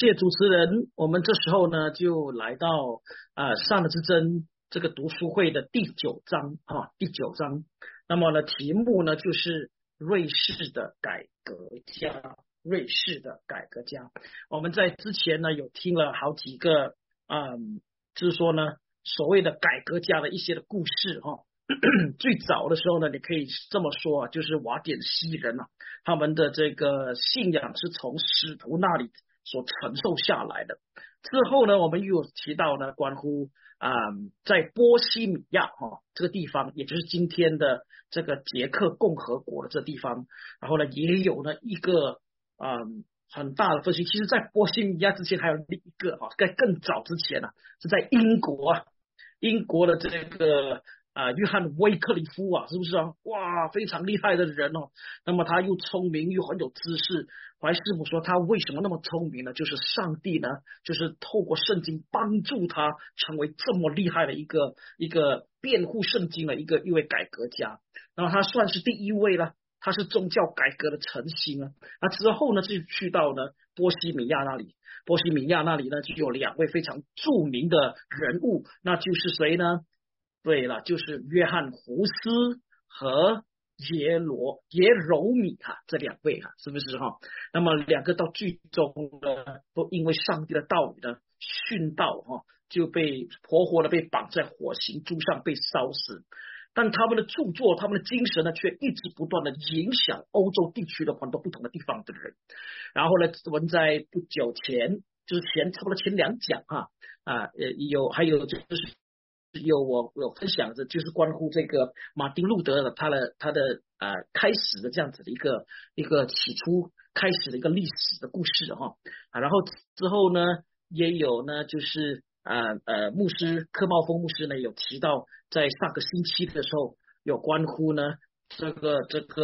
谢主持人，我们这时候呢就来到上了之真这个读书会的第九章第九章。那么呢，题目呢就是瑞士的改革家，瑞士的改革家。我们在之前呢有听了好几个就是说呢所谓的改革家的一些的故事最早的时候呢，你可以这么说就是瓦典西人他们的这个信仰是从使徒那里所承受下来的。之后呢，我们又有提到呢，关乎在波西米亚这个地方，也就是今天的这个捷克共和国的这地方，然后呢，也有呢一个很大的分析。其实，在波西米亚之前还有另一个在更早之前是在英国英国的这个约翰威克里夫是不是哇，非常厉害的人那么他又聪明又很有知识。怀师傅说他为什么那么聪明呢？就是上帝呢，就是透过圣经帮助他成为这么厉害的一个辩护圣经的一位改革家。然后他算是第一位了，他是宗教改革的晨星那之后呢，就去到呢波西米亚那里。波西米亚那里呢，就有两位非常著名的人物，那就是谁呢？对了，就是约翰胡斯和耶柔米这两位是不是那么两个到最终呢，都因为上帝的道理呢殉道就被活活的被绑在火刑柱上被烧死。但他们的著作，他们的精神呢，却一直不断的影响欧洲地区的很多不同的地方的人。然后呢，我们在不久前，就是差不多前两讲还有就是我分享的就是关乎这个马丁路德的他的开始的这样子的一个起初开始的一个历史的故事然后之后呢，也有呢就是牧师柯茂峰牧师呢有提到，在上个星期的时候有关乎呢这个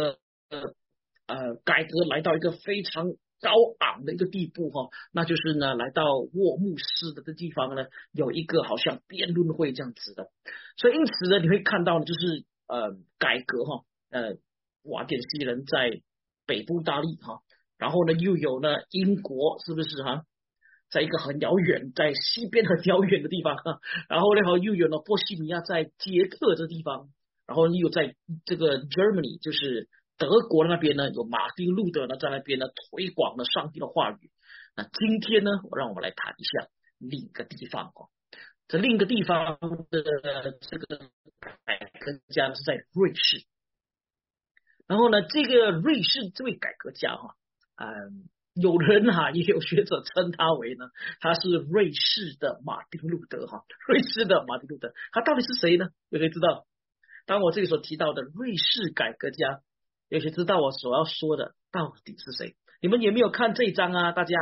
改革来到一个非常高昂的一个地步那就是呢来到沃木斯的这地方呢有一个好像辩论会这样子的。所以因此呢，你会看到呢就是改革瓦典西人在北部大利然后呢又有呢英国是不是在一个很遥远，在西边很遥远的地方然后呢又有了波西米亚在捷克这地方，然后又在这个 Germany 就是德国那边呢有马丁路德呢在那边呢推广了上帝的话语。那今天呢，让我们来谈一下另一个地方这另一个地方的这个改革家是在瑞士。然后呢，这个瑞士这位改革家有人也有学者称他为呢，他是瑞士的马丁路德瑞士的马丁路德，他到底是谁呢？有谁知道？当我这里所提到的瑞士改革家，有谁知道我所要说的到底是谁？你们有没有看这一章大家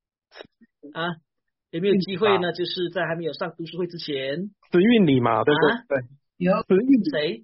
有没有机会呢？就是在还没有上读书会之前， 慈运里嘛，对不对？ 有慈运里谁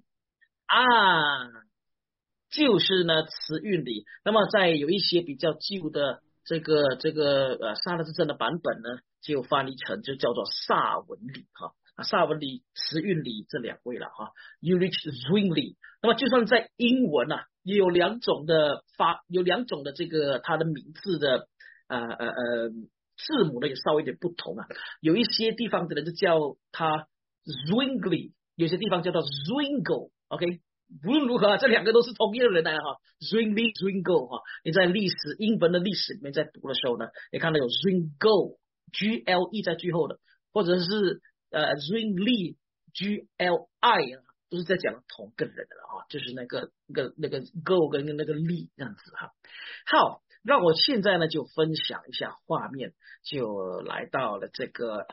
就是呢慈运里。那么在有一些比较旧的这个沙勒之阵的版本呢，就翻译成就叫做萨文里萨文里、慈运里这两位了Ulrich Zwingli。那么就算在英文也有两种的这个他的名字的字母呢也稍微有点不同有一些地方的人就叫他 Zwingli， 有些地方叫做 Zwingle。OK， 无论如何这两个都是同一个人Zwingli Zwingle 你在英文的历史里面在读的时候呢，你看到有 Zwingle GLE 在最后的，或者是Zwingli GLI 都是在讲同个人的就是那个 go 跟那个 li 这样子好，让我现在呢就分享一下画面，就来到了这个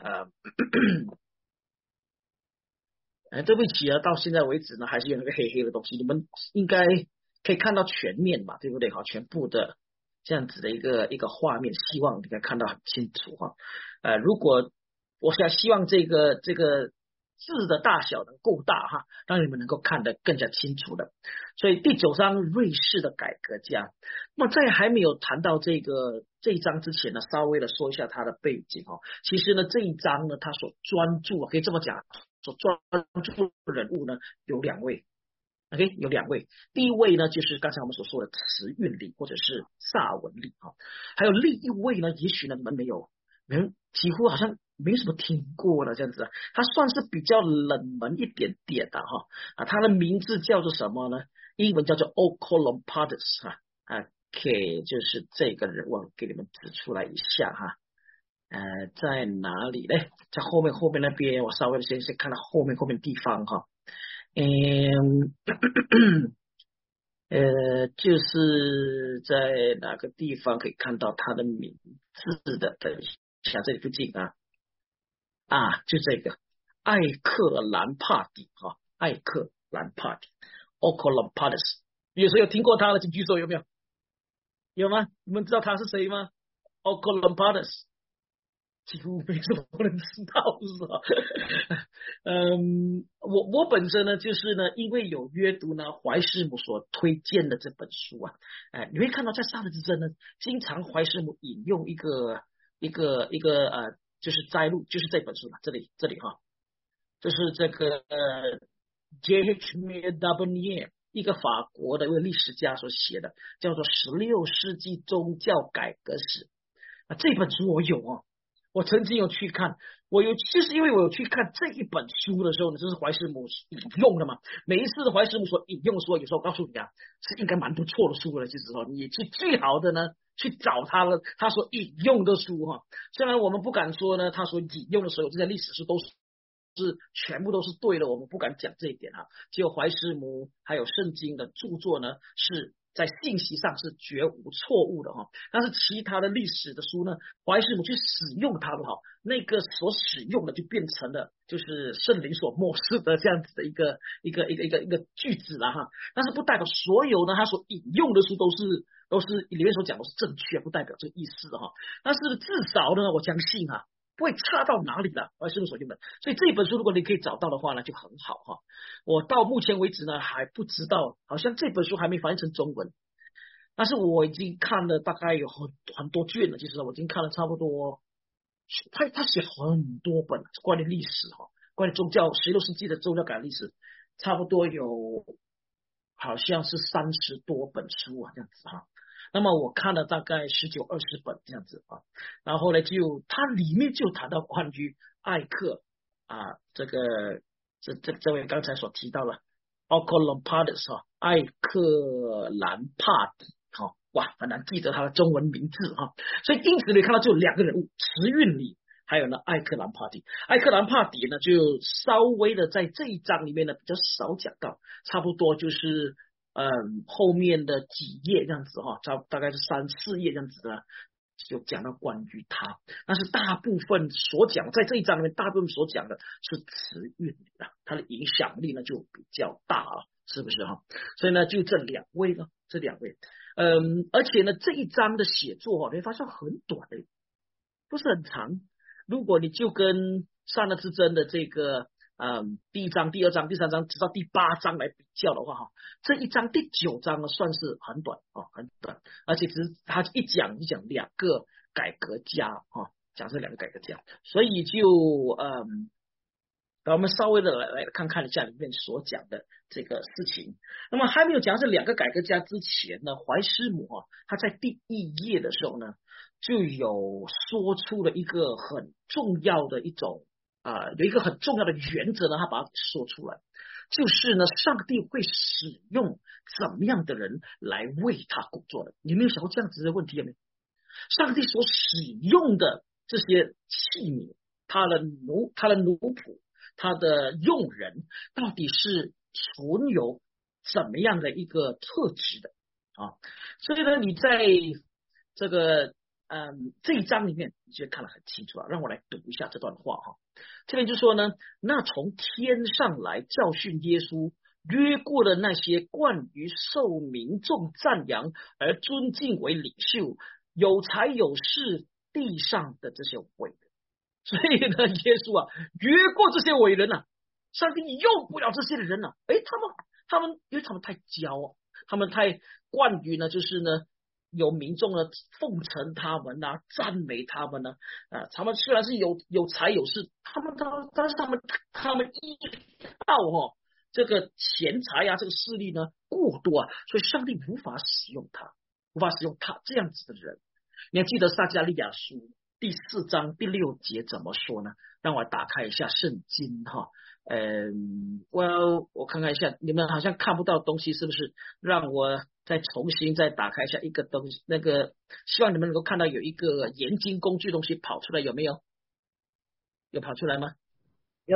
对不起到现在为止呢还是有那个黑黑的东西，你们应该可以看到全面嘛，对不对全部的这样子的一个画面，希望你可以看到很清楚如果我希望这个字的大小能够大让你们能够看得更加清楚的。所以第九章瑞士的改革家。那么在还没有谈到这一章之前呢，稍微的说一下他的背景其实呢这一章呢他所专注可以这么讲，所专注的人物呢有两位。 OK， 有2位，第一位呢就是刚才我们所说的词韵理或者是萨文理哈，还有另一位呢，也许呢你们几乎好像没什么听过了这样子，他算是比较冷门一点点的哈他的名字叫做什么呢？英文叫做 Ocolompartus OK， 就是这个人，我给你们指出来一下哈。在哪里呢？在后面那边，我稍微先看到后面地方哈。就是在哪个地方可以看到他的名字的？等一下，这里附近就这个艾克兰帕底哈，艾克兰帕底 Ocolompartus， 有谁有听过他的？请举手，有没有？有吗？你们知道他是谁吗 ？Ocolompartus。几乎没什么人知道是吧？我本身呢，就是呢，因为有阅读呢怀师母所推荐的这本书你会看到在萨德之争呢，经常怀师母引用一个就是摘录，就是这本书这里哈，就是这个J.H. Darbonnier 一个法国的一个历史家所写的，叫做16世纪宗教改革史这本书我有我曾经有去看，就是因为我有去看这一本书的时候呢，就是怀师母引用的嘛。每一次的怀师母所引用的书，有时候告诉你是应该蛮不错的书了。其实你去最好的呢，去找他所引用的书虽然我们不敢说呢，他所引用的所有这些历史书都是全部都是对的，我们不敢讲这一点只有怀师母还有圣经的著作呢是在信息上是绝无错误的但是其他的历史的书呢，怀师母去使用它的那个所使用的就变成了就是圣灵所漠视的这样子的一个句子但是不代表所有呢他所引用的书都是里面所讲的是正确，不代表这个意思但是至少呢，我相信不会差到哪里了，怀师母所用的。所以这本书如果你可以找到的话呢，就很好我到目前为止呢还不知道，好像这本书还没翻译成中文，但是我已经看了大概有很多卷了。其实我已经看了差不多，他写很多本关于历史关于宗教16世纪的宗教改革历史，差不多有好像是30多本书这样子那么我看了大概19、20本这样子然后呢，它里面就谈到关于艾克这位刚才所提到了 Ocolompartus 艾克兰帕底哇，很难记得他的中文名字所以因此你看到就有2个人物，词韵理还有呢艾克兰帕底。艾克兰帕底呢就稍微的在这一章里面呢比较少讲到，差不多就是后面的几页这样子大概是3、4页这样子呢，就讲到关于他。但是大部分所讲在这一章里面，大部分所讲的是词韵理他的影响力呢就比较大是不是所以呢就这2位呢，而且呢这一章的写作你会发现很短不是很长。如果你就跟善恶之争的这个第1章、第2章、第3章直到第8章来比较的话这一章第9章呢算是很短很短，而且他一讲2个改革家讲这2个改革家，所以就我们稍微的来看看一下里面所讲的这个事情。那么还没有讲这2个改革家之前呢，怀师母他在第1页的时候呢，就有说出了一个很重要的一种有一个很重要的原则呢，他把它说出来，就是呢，上帝会使用怎么样的人来为他工作的。你没有想过这样子的问题有没有？上帝所使用的这些器皿，他的奴仆，他的用人，到底是存有怎么样的一个特质的所以呢，你在这个这一章里面你就看得很清楚让我来读一下这段话这边就说呢，那从天上来教训耶稣约过的那些惯于受民众赞扬而尊敬为领袖、有才有势地上的这些伟人。所以呢，耶稣约过这些伟人上帝用不了这些人他们因为他们太骄傲，他们太惯于呢就是呢有民众呢奉承他们赞美他们他们虽然是有才有势，但是他们依靠这个钱财啊，这个势力呢过多啊，所以上帝无法使用他，这样子的人。你还记得撒迦利亚书第4章第6节怎么说呢？让我打开一下圣经哈。我看看一下，你们好像看不到东西，是不是？让我再重新再打开一下一个东西，那个希望你们能够看到有一个研经工具东西跑出来，有没有？有跑出来吗？ 有。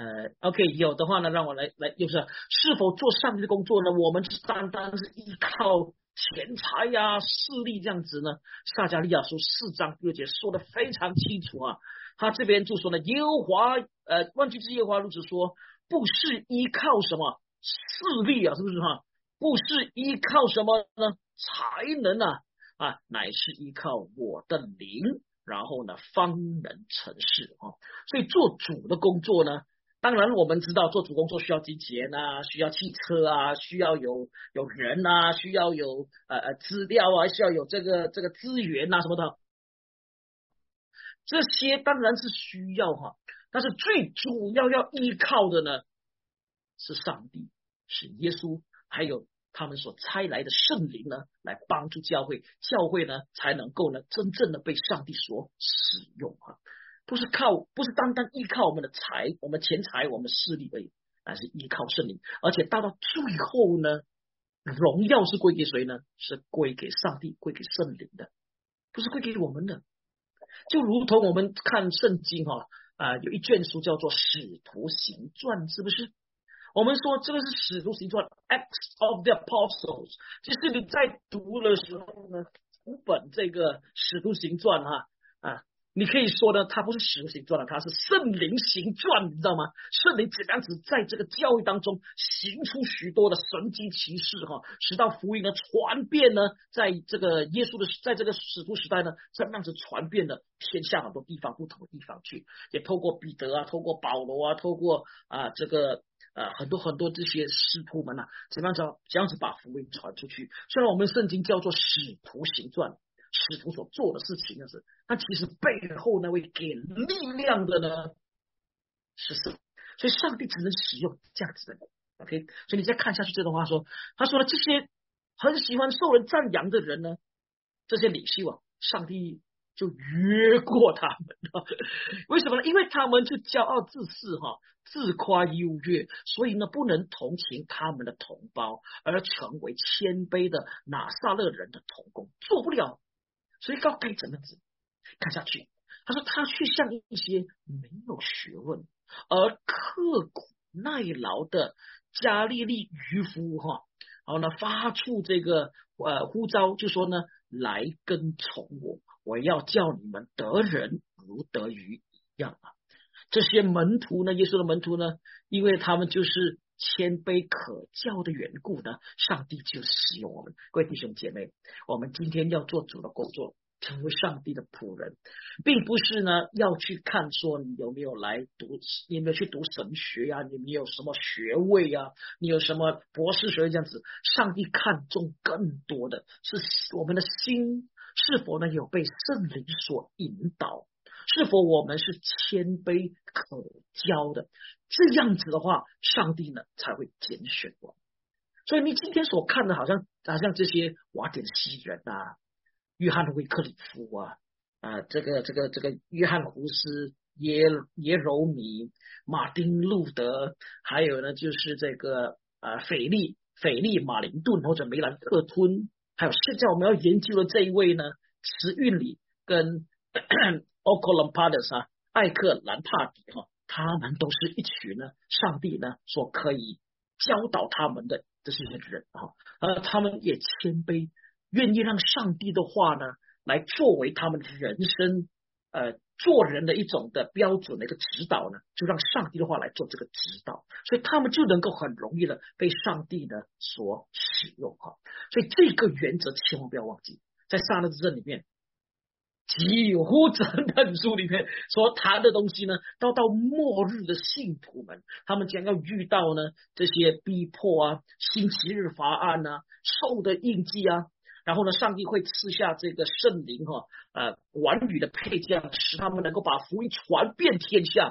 OK， 有的话呢，让我来，是否做上帝的工作呢？我们单单是依靠钱财呀、势力这样子呢？撒迦利亚书4章第6节说的非常清楚啊。他这边就说呢，耶和华万军之耶和华如此说，不是依靠什么势力啊，是不是哈？不是依靠什么呢？才能啊，乃是依靠我的灵，然后呢，方能成事啊。所以做主的工作呢，当然我们知道做主工作需要金钱啊，需要汽车啊，需要有人啊，需要有资料啊，需要有这个资源啊什么的。这些当然是需要哈，但是最主要要依靠的呢是上帝，是耶稣，还有他们所差来的圣灵呢，来帮助教会，教会呢才能够呢真正的被上帝所使用啊，不是单单依靠我们的钱财、我们势力而已，而是依靠圣灵，而且到最后呢，荣耀是归给谁呢？是归给上帝，归给圣灵的，不是归给我们的。就如同我们看圣经有一卷书叫做《使徒行传》，是不是？我们说这个是《使徒行传》Acts of the Apostles， 就是你在读的时候呢，读本这个《使徒行传》你可以说呢，它不是使徒行传了，它是圣灵行传，你知道吗？圣灵怎样子在这个教会当中行出许多的神迹奇事使到福音呢传遍呢，在这个耶稣的在这个使徒时代呢，这样子传遍了天下很多地方，不同的地方去，也透过彼得啊，透过保罗啊，透过很多这些使徒们怎样子把福音传出去。虽然我们圣经叫做使徒行传，使徒所做的事情呢是，但其实背后呢会给力量的呢是神，所以上帝只能使用这样子的人。OK， 所以你再看下去这段话说，他说了这些很喜欢受人赞扬的人呢，这些领袖上帝就越过他们为什么呢？因为他们就骄傲自恃自夸优越，所以呢不能同情他们的同胞，而成为谦卑的拿撒勒人的同工，做不了。所以该怎么子看下去？他说他却像一些没有学问而刻苦耐劳的加利利渔夫然后呢发出这个呼召，就说呢来跟从我，我要叫你们得人如得鱼一样这些门徒呢，耶稣的门徒呢，因为他们就是谦卑可教的缘故呢，上帝就使用我们。各位弟兄姐妹，我们今天要做主的工作，成为上帝的仆人，并不是呢要去看说你有没有你有没有去读神学你有什么学位你有什么博士学位这样子。上帝看重更多的是我们的心是否呢有被圣灵所引导，是否我们是谦卑可教的，这样子的话，上帝呢才会拣选我。所以你今天所看的好像这些瓦典西人约翰威克里夫这个约翰胡斯、耶柔米、马丁路德，还有呢就是这个斐利马林顿或者梅兰特吞，还有现在我们要研究的这一位呢，慈运里跟奥克兰帕德艾克兰帕底他们都是一群呢上帝呢所可以教导他们的这些人他们也谦卑，愿意让上帝的话呢来作为他们人生做人的一种的标准的一个指导呢，就让上帝的话来做这个指导，所以他们就能够很容易的被上帝呢所使用所以这个原则千万不要忘记，在撒勒之阵里面几乎整本书里面所谈的东西呢，到末日的信徒们，他们将要遇到呢这些逼迫星期日罚案兽的印记然后呢上帝会赐下这个圣灵婉语的配将，使他们能够把福音传遍天下。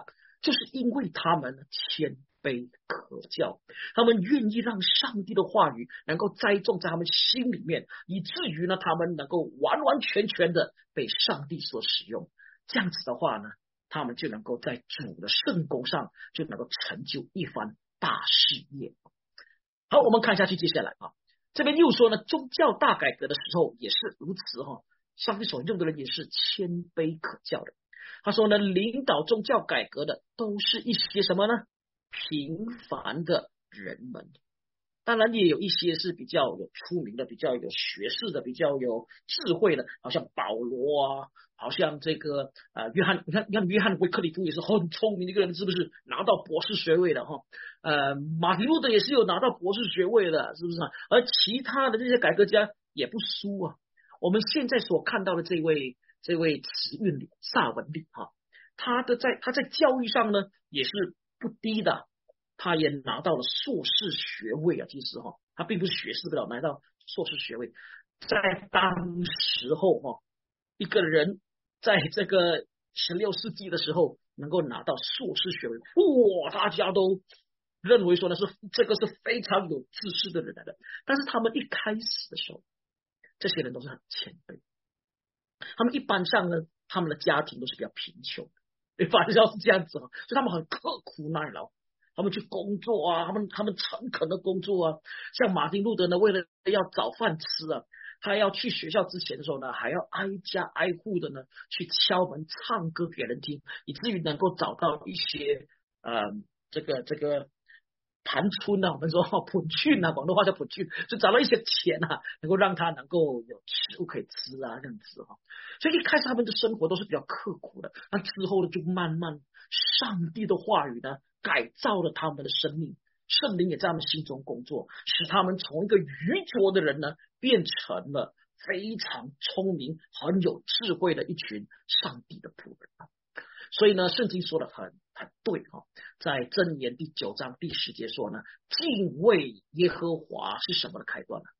就是因为他们谦卑可教，他们愿意让上帝的话语能够栽种在他们心里面，以至于呢，他们能够完完全全的被上帝所使用。这样子的话呢，他们就能够在主的圣工上就能够成就一番大事业。好，我们看下去，接下来这边又说呢，宗教大改革的时候也是如此上帝所用的人也是谦卑可教的。他说呢，领导宗教改革的都是一些什么呢？平凡的人们。当然也有一些是比较有出名的，比较有学识的，比较有智慧的，好像保罗好像这个约翰，你看约翰威克里夫也是很聪明的一个人，是不是拿到博士学位的马丁路德也是有拿到博士学位的，是不是而其他的这些改革家也不输我们现在所看到的这位慈运理萨文理他在教育上呢也是不低的，他也拿到了硕士学位其实他并不是学士的，拿到硕士学位。在当时候一个人在这个16世纪的时候能够拿到硕士学位，大家都认为说呢这个是非常有知识的人来的。但是他们一开始的时候，这些人都是很谦卑，他们一般上呢，他们的家庭都是比较贫穷的，反正是这样子所以他们很刻苦耐劳，他们去工作他们诚恳的工作像马丁路德呢，为了要找饭吃他要去学校之前的时候呢，还要挨家挨户的呢去敲门唱歌给人听，以至于能够找到一些这个盘春我们说普俊广东话叫普俊，就找到一些钱能够让他能够有食物可以吃这样子所以一开始他们的生活都是比较刻苦的，那之后呢就慢慢上帝的话语呢改造了他们的生命，圣灵也在他们心中工作，使他们从一个愚拙的人呢变成了非常聪明很有智慧的一群上帝的仆人所以呢圣经说的很对在箴言第9章第10节说呢，敬畏耶和华是什么的开端呢？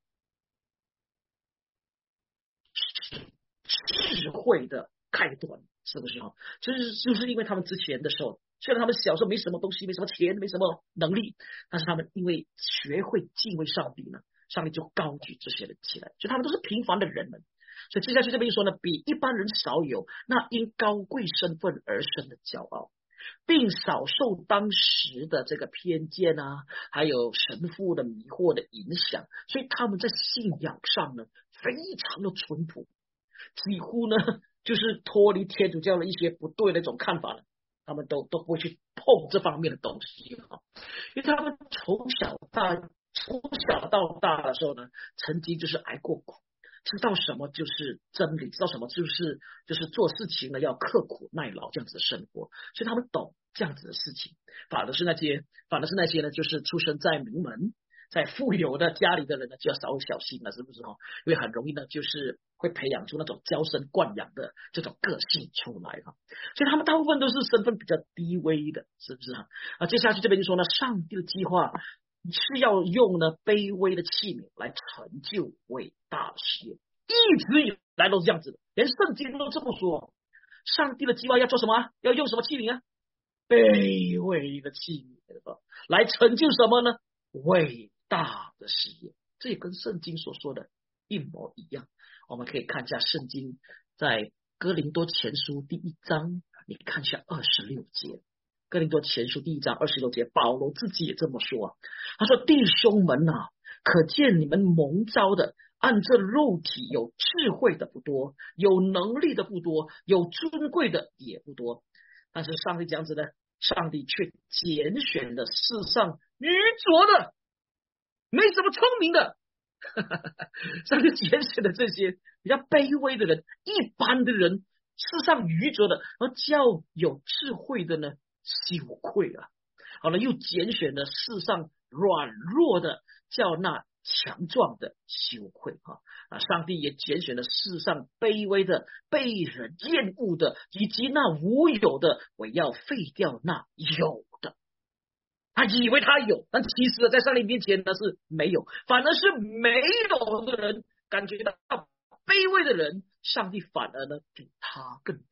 智慧的开端，是不是就是因为他们之前的时候，虽然他们小时候没什么东西，没什么钱，没什么能力，但是他们因为学会敬畏上帝呢，上帝就高举这些人起来，所以他们都是平凡的人们。所以接下去这边说呢，比一般人少有那因高贵身份而生的骄傲，并少受当时的这个偏见还有神父的迷惑的影响，所以他们在信仰上呢非常的淳朴，几乎呢就是脱离天主教的一些不对的一种看法了，他们都不会去碰这方面的东西因为他们从小到大的时候呢，曾经就是挨过苦，知道什么就是真理，知道什么就是做事情呢要刻苦耐劳这样子的生活，所以他们懂这样子的事情。反而是那些呢，就是出生在名门在富有的家里的人呢，就要稍微小心了，是不是因为很容易呢就是会培养出那种娇生惯养的这种个性出来所以他们大部分都是身份比较低微的，是不是接下去这边就说呢，上帝的计划是要用呢卑微的器皿来成就伟大的事业，一直以来都是这样子的，连圣经都这么说。上帝的计划要做什么？要用什么器皿卑微的器皿来成就什么呢？伟大的事业。这也跟圣经所说的一模一样。我们可以看一下圣经在哥林多前书第1章，你看一下26节。哥林多前书第1章26节，保罗自己也这么说他说，弟兄们可见你们蒙召的按这肉体有智慧的不多，有能力的不多，有尊贵的也不多，但是上帝这样子呢，上帝却拣选了世上愚拙的没什么聪明的上帝拣选的这些比较卑微的人，一般的人，世上愚拙的，而叫有智慧的呢羞愧好了，又拣选了世上软弱的，叫那强壮的羞愧上帝也拣选了世上卑微的，被人厌恶的，以及那无有的，我要废掉那有的。他以为他有，但其实在上帝面前呢是没有，反而是没有的人感觉到卑微的人，上帝反而呢比他更多，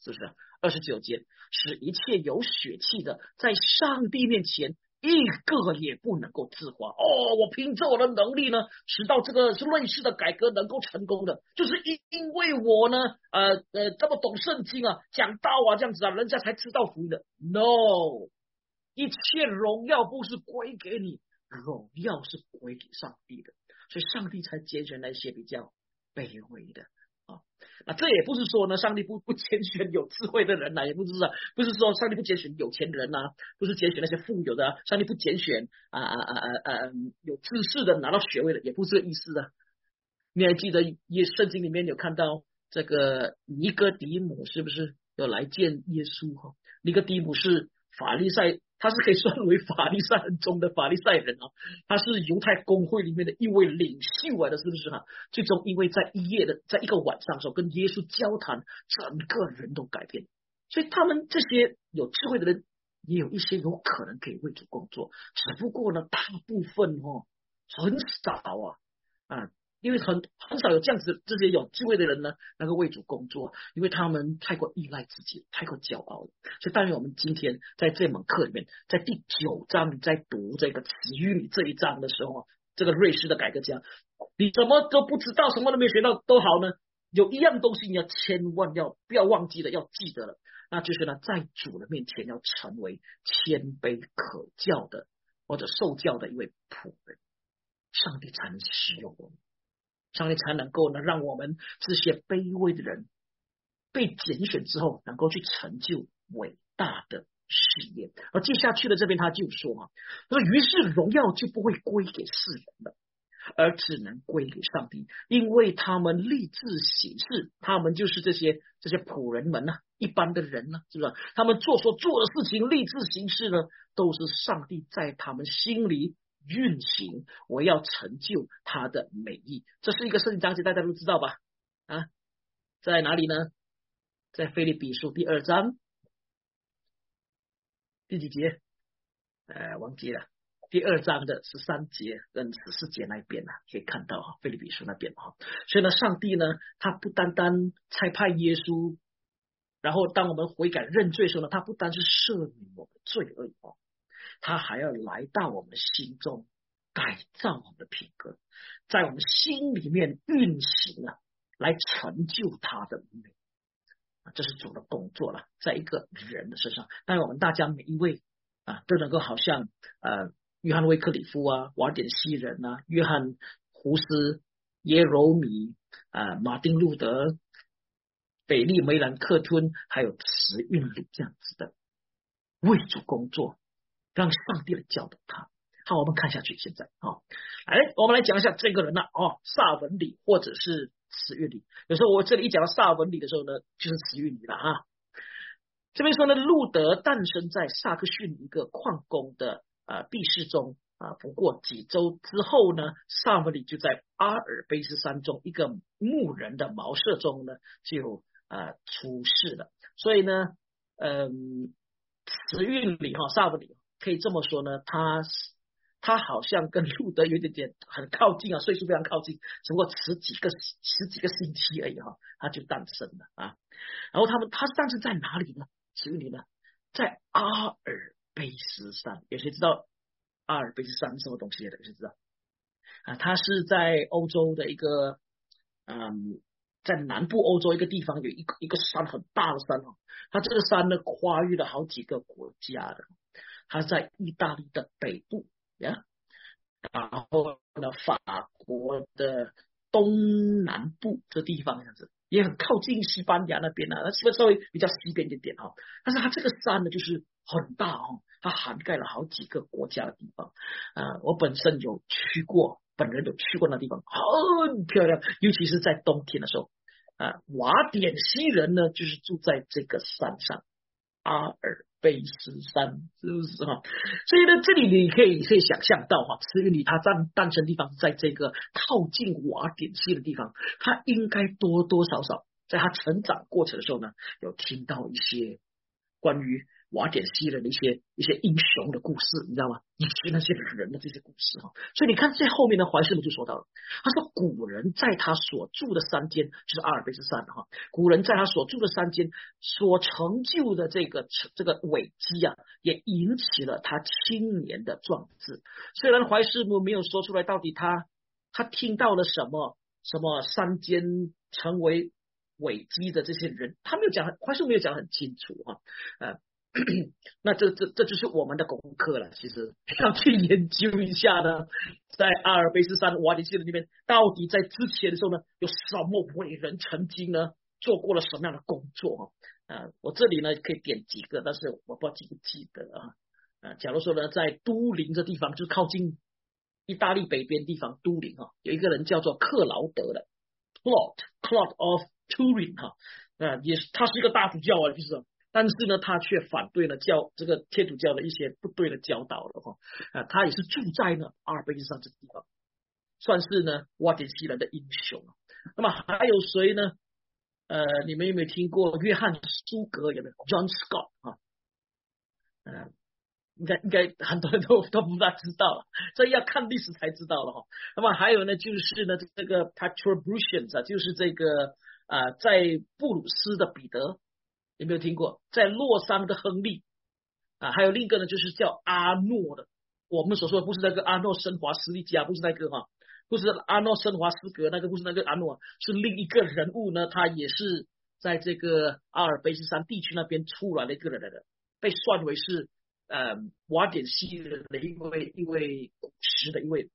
是不是？29节，使一切有血气的在上帝面前一个也不能够自夸。我凭着我的能力呢，使到这个是瑞士的改革能够成功的，就是因为我呢，这么懂圣经啊，讲道啊，这样子啊，人家才知道福音的。No，一切荣耀不是归给你，荣耀是归给上帝的，所以上帝才拣选那些比较卑微的。那这也不是说呢，上帝不拣选有智慧的人呐，也不是说上帝不拣选有钱人呐，不是拣选那些富有的，上帝不拣选有知识的拿到学位的，也不是这个意思啊。你还记得圣经里面有看到这个尼哥底母是不是有来见耶稣哈？尼哥底母是法利赛，他是可以算为法利赛人中的法利赛人啊，他是犹太公会里面的一位领袖来的，是不是哈？最终因为在一个晚上的时候跟耶稣交谈，整个人都改变，所以他们这些有智慧的人也有一些有可能可以为主工作，只不过呢，大部分很少因为很少有这样子这些有智慧的人呢，能够为主工作，因为他们太过依赖自己，太过骄傲了。所以，当然我们今天在这门课里面，在第9章在读这个词语里这一章的时候，这个瑞士的改革家，你怎么都不知道，什么都没有学到都好呢？有一样东西你要千万不要忘记了，要记得了，那就是呢，在主的面前要成为谦卑可教的或者受教的一位仆人，上帝才能使用我们。上帝才能够呢，让我们这些卑微的人被拣选之后，能够去成就伟大的事业。而接下去的这边他就说他说于是荣耀就不会归给世人了，而只能归给上帝，因为他们立志行事，他们就是这些仆人们一般的人是不是？他们所做的事情，立志行事呢，都是上帝在他们心里运行，我要成就他的美意。这是一个圣经章节，大家都知道吧？在哪里呢？在腓立比书第2章第几节？忘记了。第2章的13节跟14节那边可以看到腓立比书那边所以呢，上帝呢，他不单单差派耶稣，然后当我们悔改认罪的时候呢，他不单是赦免我们罪而已他还要来到我们心中，改造我们的品格，在我们心里面运行来成就他的美。这是主的工作了，在一个人的身上。当然我们大家每一位都能够好像约翰威克里夫瓦典西人约翰胡斯、耶柔米马丁路德、北利梅兰克吞还有慈运里这样子的为主工作，让上帝来教导他。好，我们看下去。现在我们来讲一下这个人萨文里或者是慈运里。有时候我这里一讲到萨文里的时候呢，就是慈运里了这边说呢，路德诞生在萨克逊一个矿工的避世中不过几周之后呢，萨文里就在阿尔卑斯山中一个牧人的茅舍中呢就出世了。所以呢慈运里萨文里可以这么说呢，他好像跟路德有点很靠近岁数非常靠近，只不过十几个星期而已他就诞生了然后他是诞生在哪里呢？慈运里呢，在阿尔卑斯山。有谁知道阿尔卑斯山是什么东西的？有谁知道它是在欧洲的一个在南部欧洲一个地方有一个山，很大的山它这个山呢跨越了好几个国家的，它在意大利的北部然后呢法国的东南部这地方这样子，也很靠近西班牙那边那稍微比较西边一点但是它这个山呢就是很大它涵盖了好几个国家的地方我本身有去过，本人有去过那地方，很漂亮，尤其是在冬天的时候瓦典西人呢就是住在这个山上，阿尔卑斯山，是不是所以呢，这里你可以想象到慈运里他诞生地方在这个靠近瓦典西的地方，他应该多多少少在他成长过程的时候呢，有听到一些关于瓦典西人的一些英雄的故事，你知道吗？以前那些人的这些故事哈。所以你看最后面的怀斯姆就说到了，他说古人在他所住的山间，就是阿尔卑斯山哈，古人在他所住的山间所成就的这个伟绩啊，也引起了他青年的壮志。虽然怀斯姆没有说出来到底他听到了什么山间成为伟绩的这些人，他没有讲，怀斯姆没有讲很清楚哈。那这就是我们的功课了。其实要去研究一下呢，在阿尔卑斯山瓦典西人里面，到底在之前的时候呢，有什么伟人曾经呢做过了什么样的工作我这里呢可以点几个，但是我不知道记不记得假如说呢，在都灵这地方，就是靠近意大利北边地方都灵有一个人叫做克劳德的 Claude of Turin 也是他是一个大主教就是。但是呢，他却反对了这个天主教的一些不对的教导了他也是住在呢阿尔卑斯山这个地方，算是呢瓦典西人的英雄那么还有谁呢？你们有没有听过约翰苏格？有没有 John Scott 应该很多人都不大知道了，所以要看历史才知道了那么还有呢，就是呢这个 Patrobrusians 就是这个在布鲁斯的彼得。有没有听过？在洛桑的亨利还有另一个呢，就是叫阿诺的。我们所说的不是那个阿诺生华斯利加，不是那个不是阿诺生华斯格那个，不是那个阿诺，是另一个人物呢。他也是在这个阿尔卑斯山地区那边出来的一个人被算为是瓦典西人的一位古时的一位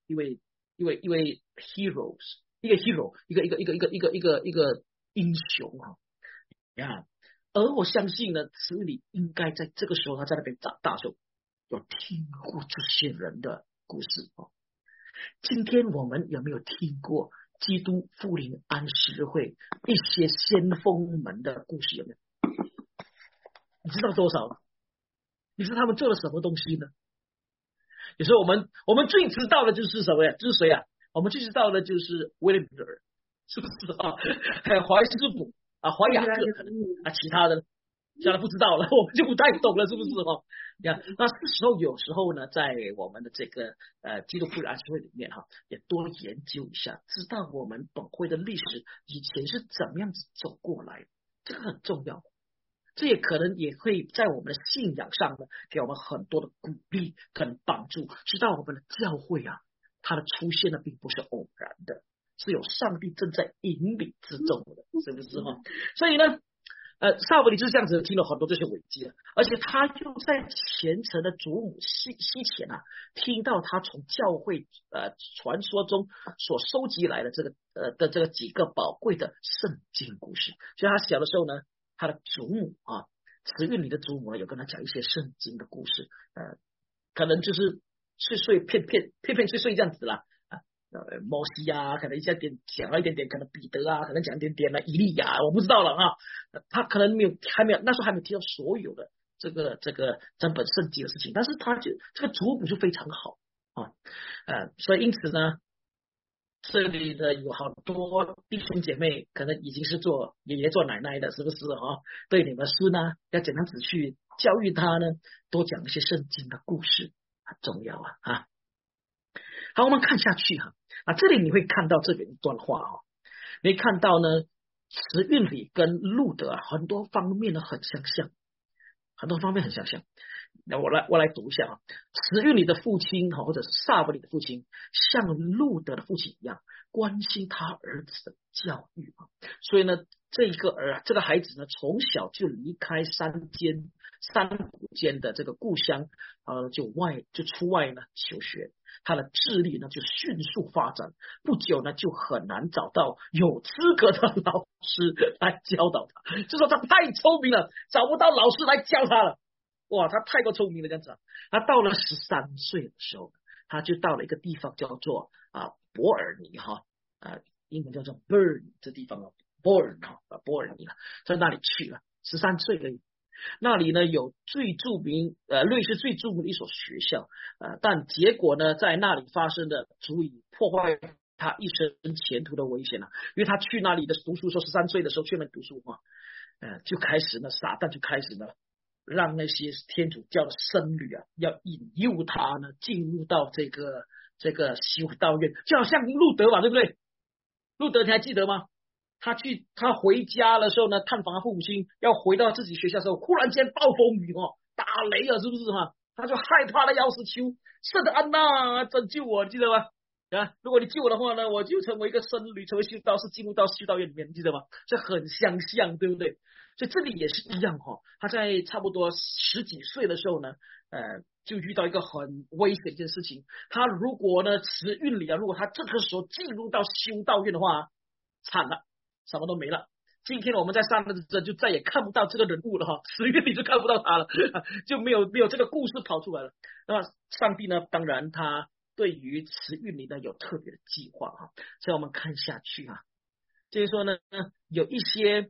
heroes， 一个 hero， 一个英雄而我相信呢，慈理应该在这个时候，他在那边长大的时候，有听过这些人的故事今天我们有没有听过基督复临安息会一些先锋们的故事？有没有？你知道多少？你知道他们做了什么东西呢？有时候我们最知道的就是什么呀？就是谁我们最知道的就是威廉姆的人，是不是还有怀斯姆。怀雅各可能其他的现在不知道了，我们就不太懂了，是不是那这时候有时候呢，在我们的这个基督复临安息会里面也多研究一下，知道我们本会的历史以前是怎么样子走过来，这个很重要。这也可能也会在我们的信仰上呢，给我们很多的鼓励跟帮助，知道我们的教会它的出现呢并不是偶然的，是有上帝正在引领之中的，是不是所以呢萨伯里就是这样子听了很多这些伟绩而且他又在虔诚的祖母西前听到他从教会传说中所收集来的这个几个宝贵的圣经故事，所以他小的时候呢，他的祖母慈运里的祖母有跟他讲一些圣经的故事可能就是片片碎这样子啦摩西可能讲了一点点，可能彼得可能讲一点点以利亚，我不知道了他可能还没有那时候还没有提到所有的这个整本圣经的事情，但是他就这个祖母就非常好所以因此呢，这里的有好多弟兄姐妹可能已经是做爷爷做奶奶的，是不是对你们孙要怎样子去教育他呢？多讲一些圣经的故事很重要好，我们看下去这里你会看到这边一段话你会看到呢，慈运里跟路德很多方面呢很相像，很多方面很相像。那我来读一下慈运里的父亲或者是萨伯里的父亲，像路德的父亲一样关心他儿子的教育所以呢，这个孩子呢，从小就离开山谷间的这个故乡就出外呢求学，他的智力呢就迅速发展，不久呢就很难找到有资格的老师来教导他，就说他太聪明了，找不到老师来教他了。哇，他太过聪明了这样子他到了13岁的时候，他就到了一个地方叫做伯尔尼英文叫做 Bern 这地方伯尔尼在那里去了13岁而已。那里呢有最著名瑞士最著名的一所学校但结果呢在那里发生的足以破坏他一生前途的危险因为他去那里的读书说13岁的时候去那里读书就开始呢撒旦就开始呢让那些天主教的僧侣啊，要引诱他呢进入到这个修道院，就好像路德嘛，对不对？路德你还记得吗？他回家的时候呢，探访他父母亲，要回到自己学校的时候，忽然间暴风雨打雷了，是不是哈？他就害怕的要死，求圣的安娜拯救我，你记得吗？啊，如果你救我的话呢，我就成为一个僧侣，成为修道士，进入到修道院里面，你记得吗？这很相像，对不对？所以这里也是一样他在差不多10几岁的时候呢，就遇到一个很危险的一件事情。他如果呢持运理啊，如果他这个时候进入到修道院的话，惨了，什么都没了。今天我们在上面就再也看不到这个人物了持运理就看不到他了，就没有这个故事跑出来了。那么上帝呢，当然他对于持运理呢有特别的计划所以我们看下去就是说呢，有一些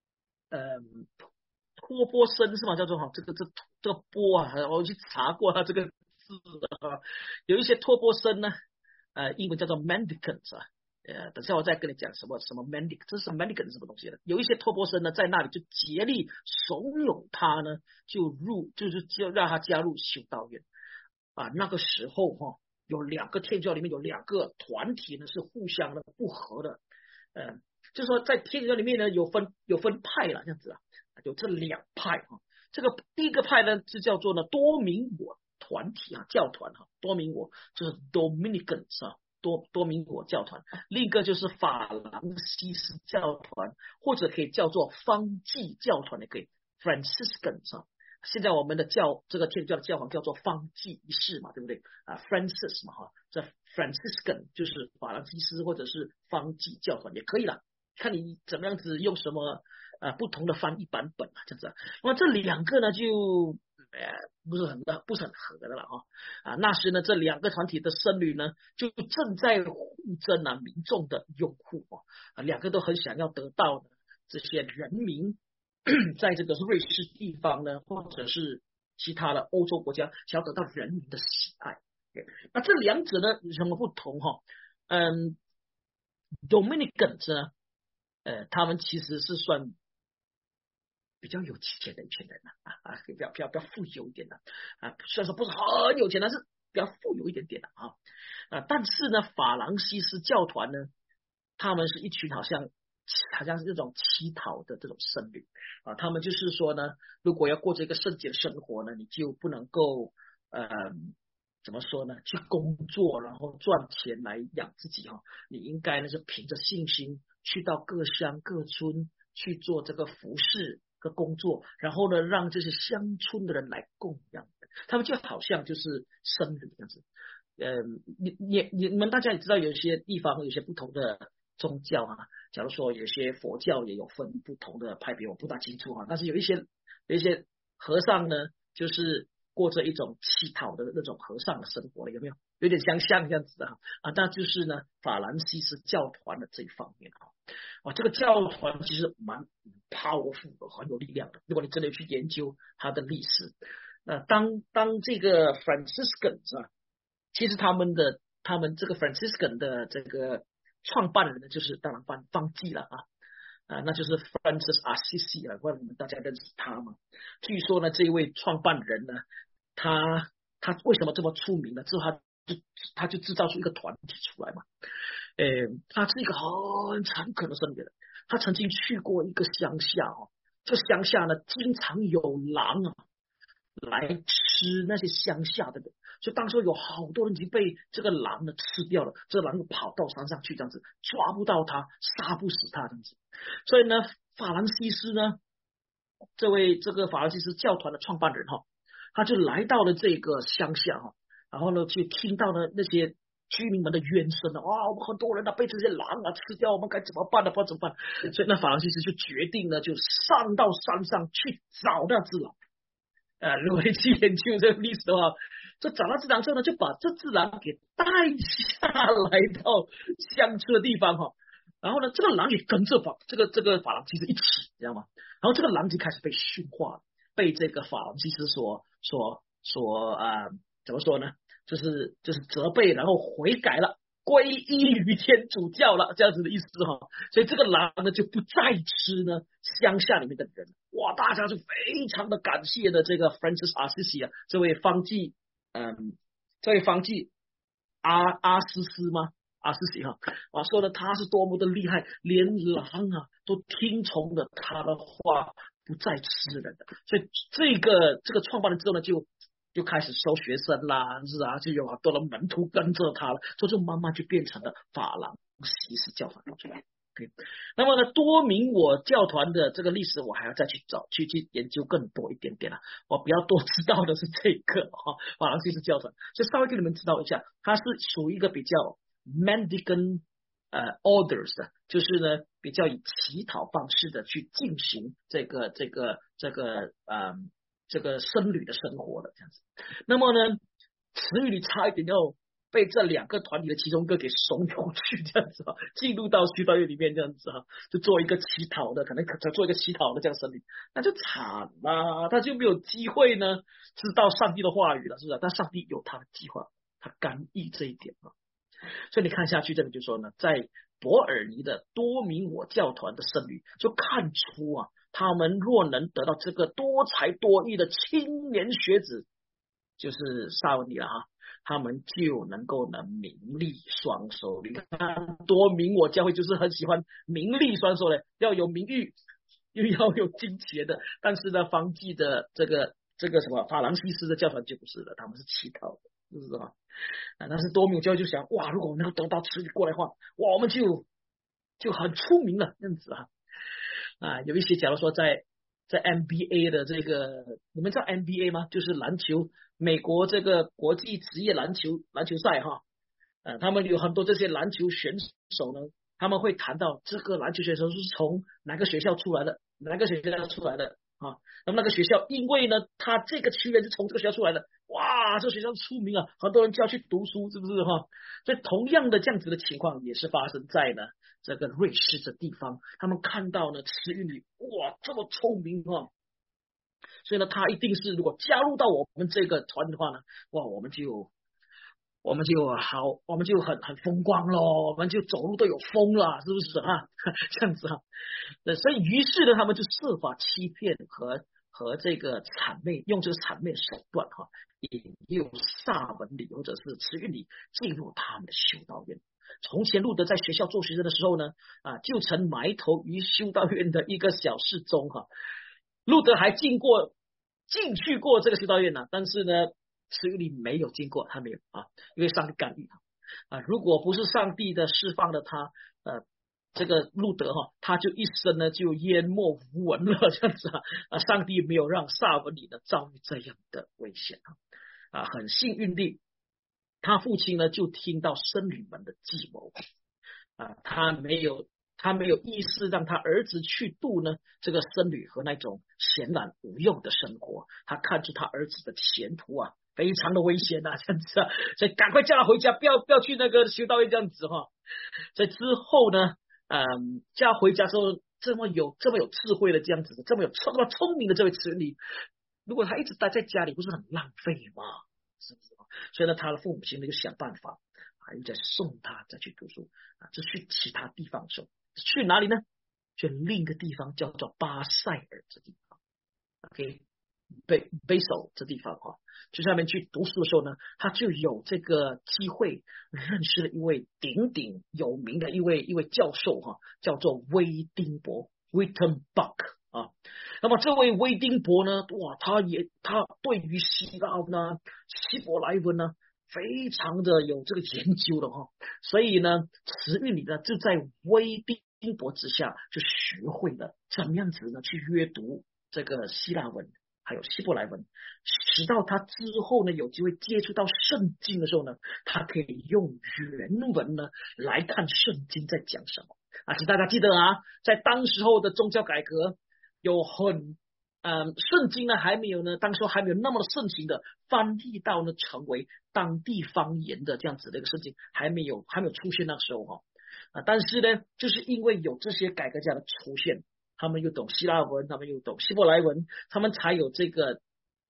托钵僧是吗？叫做这个钵我去查过他这个字有一些托钵僧呢，英文叫做 mendicants 等下我再跟你讲什么 mendic， 这是 mendicant 是什么东西的？有一些托钵僧呢，在那里就竭力怂恿他呢，就让他加入修道院那个时候有2个天主教里面有2个团体呢是互相的不合的，就是说在天主教里面呢有分派了这样子有这2派这个第一个派呢是叫做呢多明我团体教团多明我就是 Dominicans 多明我教团，另一个就是法兰西斯教团，或者可以叫做方济教团也可以 Franciscans 现在我们的这个天主教的教皇叫做方济一世嘛，对不对Francis 嘛这 Franciscan 就是法兰西斯或者是方济教团也可以了，看你怎么样子用什么不同的翻译版本这样子那么这2个呢就不是很合的了那时呢这2个团体的僧侣呢就正在互争民众的拥护2个都很想要得到这些人民在这个瑞士地方呢或者是其他的欧洲国家想要得到人民的喜爱那这2者呢有什么不同Dominicans 呢他们其实是算比较有钱的一群人比较富有一点的虽然说不是很有钱，但是比较富有一点点的但是呢法兰西斯教团呢他们是一群好像是这种乞讨的这种僧侣他们就是说呢如果要过这个圣洁的生活呢你就不能够怎么说呢去工作然后赚钱来养自己你应该呢是凭着信心去到各乡各村去做这个服侍和工作，然后呢让这些乡村的人来供养他们就好像就是僧侣这样子你们大家也知道有些地方有些不同的宗教假如说有些佛教也有分不同的派别我不大清楚但是有一些和尚呢就是过着一种乞讨的那种和尚的生活有没有有点相像这样子的那就是呢法兰西斯教团的这一方面这个教团其实蛮 powerful 的很有力量的，如果你真的去研究它的历史当这个 Franciscans 其实他们这个 Franciscan 的这个创办人呢就是当然方济了那就是 Francis Assisi 不知道你们大家认识他吗？据说呢这一位创办人呢他为什么这么出名呢？之后他就制造出一个团体出来嘛他是一个很诚恳的僧侣，他曾经去过一个乡下这乡下呢经常有狼来吃那些乡下的人，所以当时有好多人已经被这个狼呢吃掉了，这个狼就跑到山上去这样子，抓不到他，杀不死他这样子。所以呢法兰西斯呢这个法兰西斯教团的创办人他就来到了这个乡下然后呢就听到了那些居民们的冤声我们很多人被这些狼吃掉，我们该怎么办呢？不知道怎么办。所以那法兰西斯就决定呢就上到山上去找那只狼如果你去研究这个历史的话，这找到只狼之后呢就把这只狼给带下来到乡村的地方然后呢这个狼也跟着这个法兰西斯一起，知道吗？然后这个狼就开始被驯化，被这个法兰西斯所怎么说呢？就是责备，然后悔改了皈依于天主教了，这样子的意思哈。所以这个狼呢就不再吃呢乡下里面的人。哇，大家就非常的感谢的这个 Francis Assisi 啊，这位方济阿思思吗？阿思喜哈啊，说的他是多么的厉害，连狼啊都听从了他的话，不再吃人的。所以这个创办人之后呢，就开始收学生啦，是啊，就有很多的门徒跟着他了，所以就慢慢就变成了法兰西斯教团出来。Okay. 那么呢，多明我教团的这个历史，我还要再去研究更多一点点啊。我比较多知道的是这个法兰西斯教团，就稍微给你们知道一下，它是属于一个比较Mendicant orders 的，就是呢比较以乞讨方式的去进行这个僧侣的生活的这样子。那么呢，慈语里差一点要被这两个团体的其中一个给怂恿去这样子进入到修道院里面这样子就做一个乞讨的，可能做一个乞讨的这样僧侣，那就惨了，他就没有机会呢知道上帝的话语了，是不是？但上帝有他的计划，他干预这一点所以你看下去，这里就说呢，在伯尔尼的多明我教团的僧侣就看出他们若能得到这个多才多艺的青年学子，就是萨文尼了他们就能够名利双收。你看多明我教会就是很喜欢名利双收的，要有名誉又要有金钱的。但是呢，方济的这个什么法兰西斯的教团就不是了，他们是乞讨的，是不是但是多明我教会就想，哇，如果我能够得到慈禧过来的话，哇，我们就很出名了，这样子有一些假如说在 NBA 的这个，你们知道 NBA 吗？就是篮球，美国这个国际职业篮球赛他们有很多这些篮球选手呢，他们会谈到这个篮球选手是从哪个学校出来的，那么那个学校因为呢他这个球员是从这个学校出来的，哇，这个学校出名很多人就要去读书，是不是所以同样的这样子的情况也是发生在呢这个瑞士的地方，他们看到呢慈运里哇这么聪明所以呢他一定是如果加入到我们这个团的话呢，哇我们就很风光咯，我们就走路都有风了，是不是这样子所以于是呢他们就设法欺骗和这个谄媚，用这个谄媚手段引诱萨文里或者是慈运里进入他们的修道院。从前路德在学校做学生的时候呢就曾埋头于修道院的一个小室中路德还进去过这个修道院但是呢慈运里没有经过，他没有因为上帝干预如果不是上帝的释放了他这个路德他就一生呢就淹没无闻了这样子上帝没有让萨文里呢遭遇这样的危险很幸运地他父亲呢就听到僧侣们的计谋他没有意识让他儿子去度呢这个僧侣和那种闲懒无用的生活，他看出他儿子的前途非常的危险这样子所以赶快叫他回家，不要去那个修道院这样子所以之后呢叫他回家之后，这么有智慧的这样子的，这么聪明的这位慈理，如果他一直待在家里，不是很浪费吗？是不是所以呢，他的父母亲呢就想办法又再送他再去读书就去其他地方的时候，去哪里呢？去另一个地方叫做巴塞尔这地方 ，OK， 贝首这地方去那边去读书的时候呢，他就有这个机会认识了一位鼎鼎有名的一位教授叫做威丁伯 Wittenbach 那么这位威丁伯呢，哇，他对于希腊呢、希伯来文呢非常的有这个研究的所以呢，慈运里呢就在威丁伯之下就学会了怎么样子呢去阅读这个希腊文还有希伯来文，直到他之后呢有机会接触到圣经的时候呢，他可以用原文呢来看圣经在讲什么请大家记得在当时候的宗教改革有圣经呢还没有呢，当时候还没有那么盛行的翻译到呢成为当地方言的这样子的一个圣经，还没有出现那时候但是呢就是因为有这些改革家的出现，他们又懂希腊文，他们又懂希伯来文，他们才有这个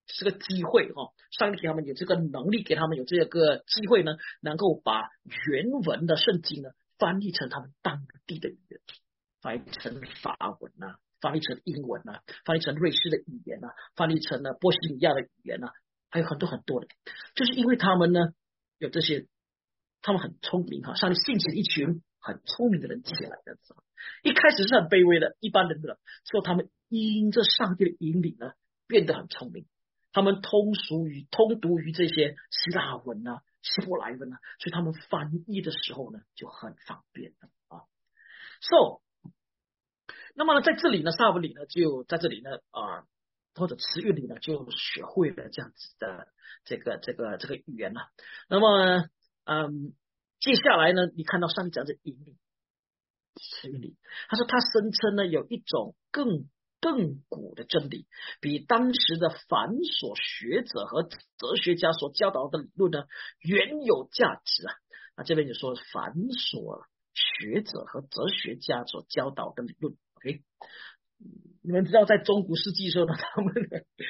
这个机会上帝给他们有这个能力，给他们有这个机会呢，能够把原文的圣经呢翻译成他们当地的语言，翻译成法文啊，翻译成英文啊，翻译成瑞士的语言啊，翻译成了波西米亚的语言啊，还有很多很多的，就是因为他们呢有这些，他们很聪明上帝兴起一群很聪明的人起来的，一开始是很卑微的一般人的，之后他们因着上帝的引领呢，变得很聪明。他们通读于这些希腊文啊、希伯来文啊，所以他们翻译的时候呢就很方便了啊。So， 那么呢，在这里呢，萨文里呢就在这里呢或者词韵里呢就学会了这样子的这个语言了。那么接下来呢，你看到上帝讲的引领词韵里，他说他声称呢有一种更古的真理，比当时的繁琐学者和哲学家所教导的理论呢原有价值啊。那这边就说繁琐学者和哲学家所教导的理论 ，OK。你们知道，在中古世纪的时候呢，他们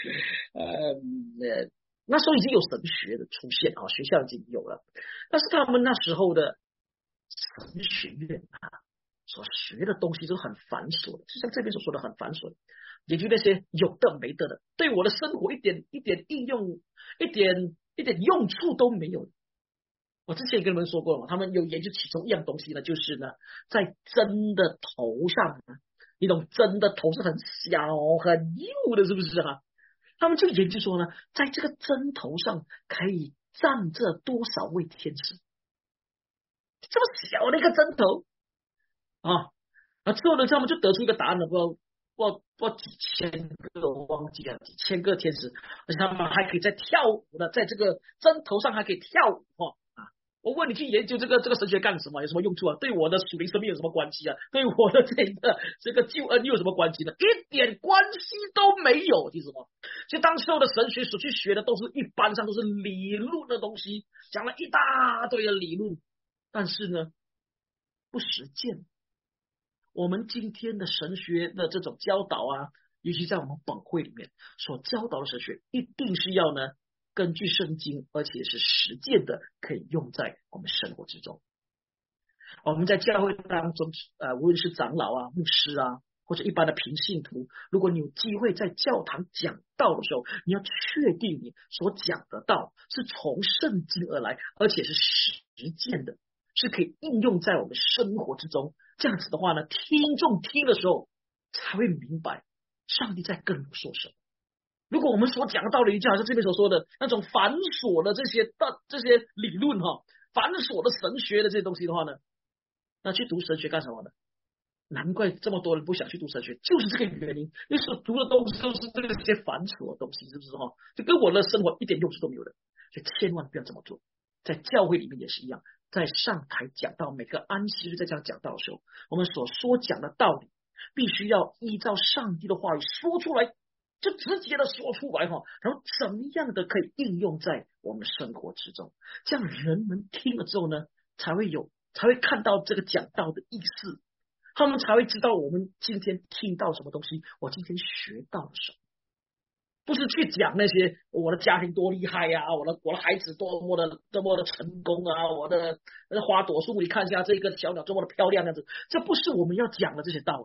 那时候已经有神学的出现啊，学校已经有了，但是他们那时候的神学院所学的东西都很繁琐的，就像这边所说的很繁琐的，也就那些有的没的的，对我的生活一点应用、一点用处都没有。我之前也跟你们说过了，他们有研究其中一样东西呢，就是呢，在针的头上呢，一种针的头是很小很幼的，是不是他们就研究说呢，在这个针头上可以站着多少位天使？这么小的一个针头之后呢，他们就得出一个答案了，不几千个，我忘记了几千个天使，而且他们还可以在跳舞的，在这个针头上还可以跳舞我问你去研究这个神学干什么？有什么用处啊？对我的属灵生命有什么关系啊？对我的这个救恩又有什么关系呢？一点关系都没有，记住吗？所以当时候的神学所去学的都是一般上都是理论的东西，讲了一大堆的理论，但是呢不实践。我们今天的神学的这种教导尤其在我们本会里面所教导的神学，一定是要呢根据圣经，而且是实践的，可以用在我们生活之中。我们在教会当中无论是长老牧师或者一般的平信徒，如果你有机会在教堂讲道的时候，你要确定你所讲的道是从圣经而来，而且是实践的，是可以应用在我们生活之中。这样子的话呢，听众听的时候才会明白上帝在跟我说什么。如果我们所讲的道理，就好像这边所说的那种繁琐的这些理论繁琐的神学的这些东西的话呢，那去读神学干什么呢？难怪这么多人不想去读神学，就是这个原因。因为所读的东西都是这些繁琐的东西，是不是就跟我的生活一点用处都没有的。所以千万不要这么做。在教会里面也是一样，在上台讲道，每个安息日在这样讲道的时候，我们所说讲的道理必须要依照上帝的话语说出来，就直接的说出来然后怎么样的可以应用在我们生活之中，这样人们听了之后呢，才会看到这个讲道的意思，他们才会知道我们今天听到什么东西，我今天学到了什么。不是去讲那些我的家庭多厉害我的孩子多么的成功我的花朵树，你看一下这个小鸟多么的漂亮，这样子，这不是我们要讲的这些道理。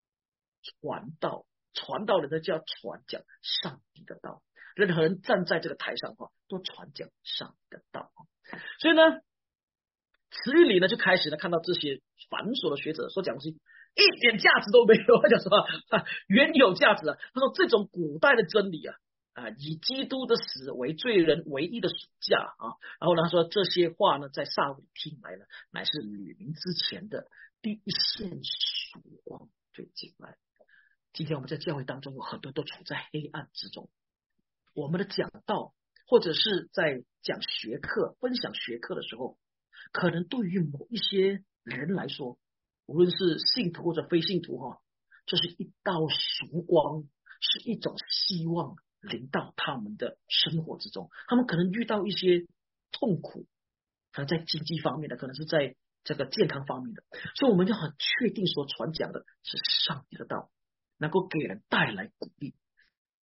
传道人的叫传讲上帝的道，任何人站在这个台上都传讲上帝的道。所以呢，词语里呢就开始呢看到这些繁琐的学者所讲的东西一点价值都没有，他讲什么原有价值他说这种古代的真理以基督的死为罪人唯一的赎价然后呢他说这些话呢在撒母听来呢，乃是吕明之前的第一线曙光就进来。今天我们在教会当中有很多都处在黑暗之中，我们的讲道或者是在讲学课分享学课的时候，可能对于某一些人来说，无论是信徒或者非信徒这是一道曙光，是一种希望临到他们的生活之中。他们可能遇到一些痛苦，可能在经济方面的，可能是在这个健康方面的，所以我们要很确定所传讲的是上帝的道，能够给人带来鼓励，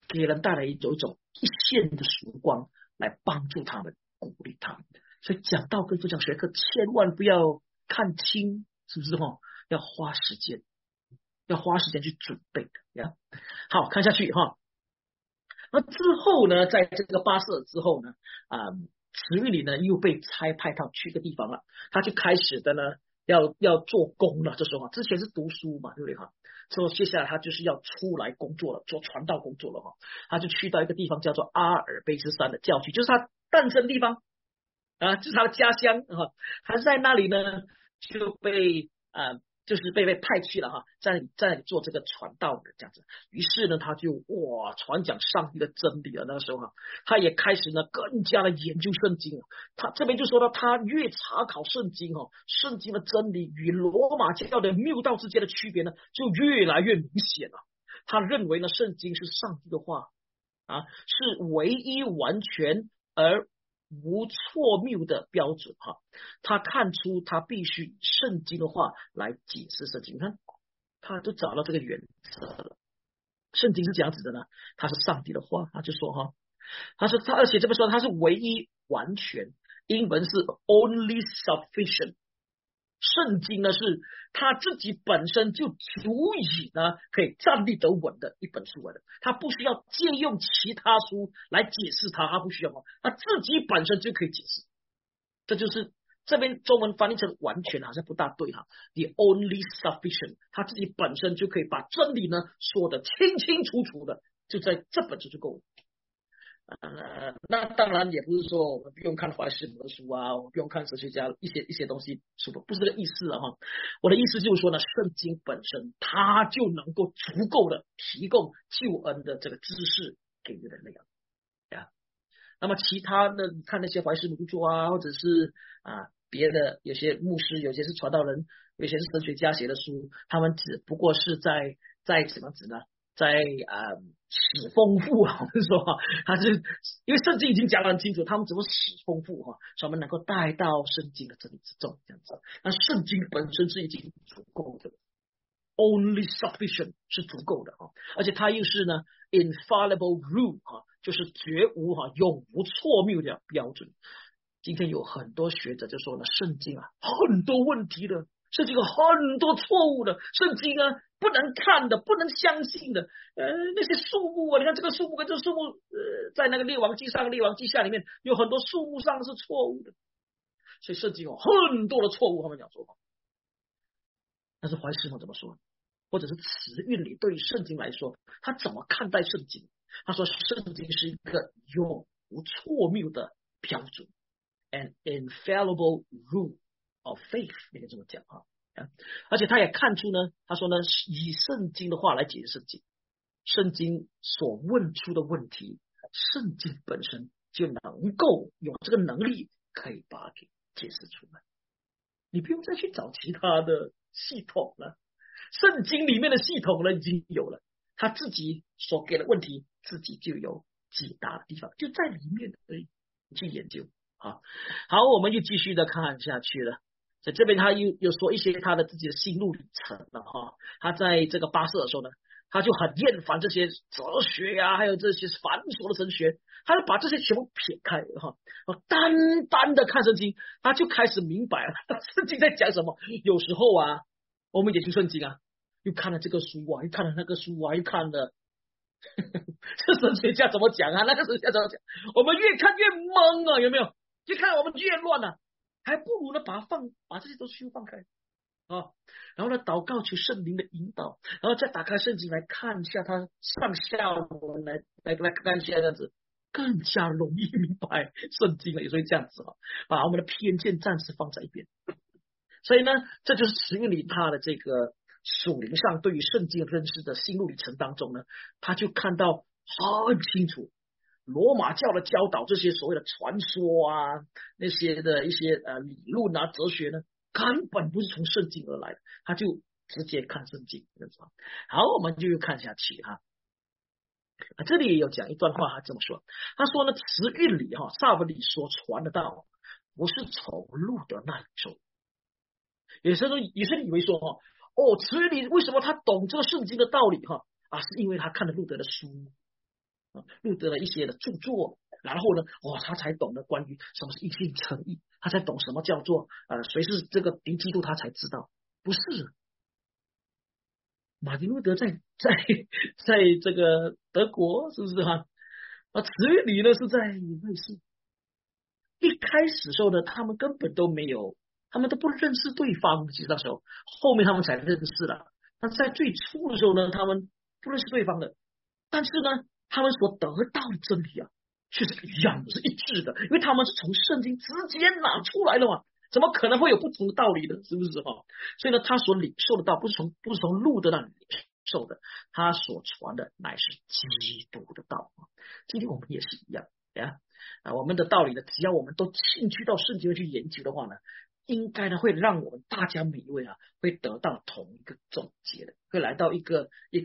给人带来一种一线的曙光，来帮助他们，鼓励他们。所以讲道跟分享学科千万不要看轻，是不是哈？要花时间，去准备的呀。好，看下去哈。那之后呢，在这个巴色之后呢，慈玉里呢又被差派到去一个地方了，他就开始的呢要做工了。这时候之前是读书嘛，对不对哈？之后接下来他就是要出来工作了，做传道工作了哈。他就去到一个地方叫做阿尔卑斯山的教区，就是他诞生地方就是他的家乡哈。他在那里呢就被就是被派去了哈，在那里做这个传道的这样子。于是呢，他就传讲上帝的真理了。那个时候哈，他也开始呢更加的研究圣经。他这边就说到，他越查考圣经圣经的真理与罗马教的谬道之间的区别呢，就越来越明显了。他认为呢，圣经是上帝的话是唯一完全而无错谬的标准哈。他看出他必须以圣经的话来解释圣经，你看他都找到这个原则了。圣经是这样子的呢，它是上帝的话，他就说哈，而且这边说它是唯一完全，英文是 only sufficient。圣经呢是他自己本身就足以呢可以站立得稳的一本书来的，他不需要借用其他书来解释它，他不需要，他自己本身就可以解释。这就是这边中文翻译成完全好像不大对哈 ，the only sufficient， 他自己本身就可以把真理呢说得清清楚楚的，就在这本就够了。那当然也不是说我们不用看怀斯姆的书我们不用看哲学家一些东西，不是这个意思哈。我的意思就是说呢，圣经本身它就能够足够的提供救恩的这个知识给人类呀。那么其他的，你看那些怀斯姆著作或者是别的有些牧师，有些是传道人，有些是神学家写的书，他们只不过是在什么子呢？在使丰富我们说他是因为圣经已经讲得很清楚，他们怎么使丰富所以我们能够带到圣经的真理之中这样子。那圣经本身是已经足够的 ，only sufficient 是足够的而且它又是呢 infallible rule 就是绝无永无错谬的标准。今天有很多学者就说呢，圣经很多问题的，圣经有很多错误的，圣经不能看的，不能相信的。那些树木你看这个树木跟这个树木，在那个列王记上、列王记下里面有很多树木上是错误的，所以圣经有很多的错误。他们讲说，但是怀斯姆怎么说？或者是慈运里对于圣经来说，他怎么看待圣经？他说，圣经是一个永无错谬的标准 ，an infallible rule of faith， 你可以这么讲而且他也看出呢，他说呢，以圣经的话来解释圣经，圣经所问出的问题，圣经本身就能够有这个能力，可以把它给解释出来。你不用再去找其他的系统了，圣经里面的系统呢已经有了，他自己所给的问题，自己就有解答的地方，就在里面而已，去研究好，我们就继续的看下去了。在这边他又说一些他的自己的心路历程了他在这个巴色的时候呢，他就很厌烦这些哲学还有这些繁琐的神学，他就把这些全部撇开单单的看圣经，他就开始明白了圣经在讲什么。有时候我们研究圣经又看了这个书又看了那个书又看了这神学家怎么讲那个神学家怎么讲，我们越看越懵有没有？就看我们越乱还不如呢把这些都书放开然后呢祷告求圣灵的引导，然后再打开圣经来看一下它上下文来看一下，这样子更加容易明白圣经了。所以这样子把我们的偏见暂时放在一边。所以呢，这就是慈运里他的这个属灵上对于圣经认识的心路历程当中呢，他就看到很清楚罗马教的教导，这些所谓的传说那些的一些理论哲学呢，根本不是从圣经而来的，他就直接看圣经。好，我们就看下去这里也有讲一段话，他这么说，他说呢，慈运里萨文里所传的道不是从路德那里说，有些人以为说慈运里为什么他懂这个圣经的道理是因为他看了路德的书路德的一些的著作，然后呢，他才懂得关于什么是因信称义，他才懂什么叫做谁是这个敌基督，他才知道。不是马丁路德在这个德国，是不是哈？慈运里呢是在瑞士。一开始的时候呢，他们根本都没有，他们都不认识对方。其实那时候，后面他们才认识了。但在最初的时候呢，他们不认识对方的。但是呢，他们所得到的真理啊，却是一样的，是一致的，因为他们是从圣经直接拿出来的嘛，怎么可能会有不同的道理呢？是不是哈？所以呢，他所领受的道不是从路的那里领受的，他所传的乃是基督的道。今天我们也是一样呀。我们的道理呢，只要我们都进去到圣经去研究的话呢，应该呢会让我们大家每一位会得到同一个总结的，会来到一个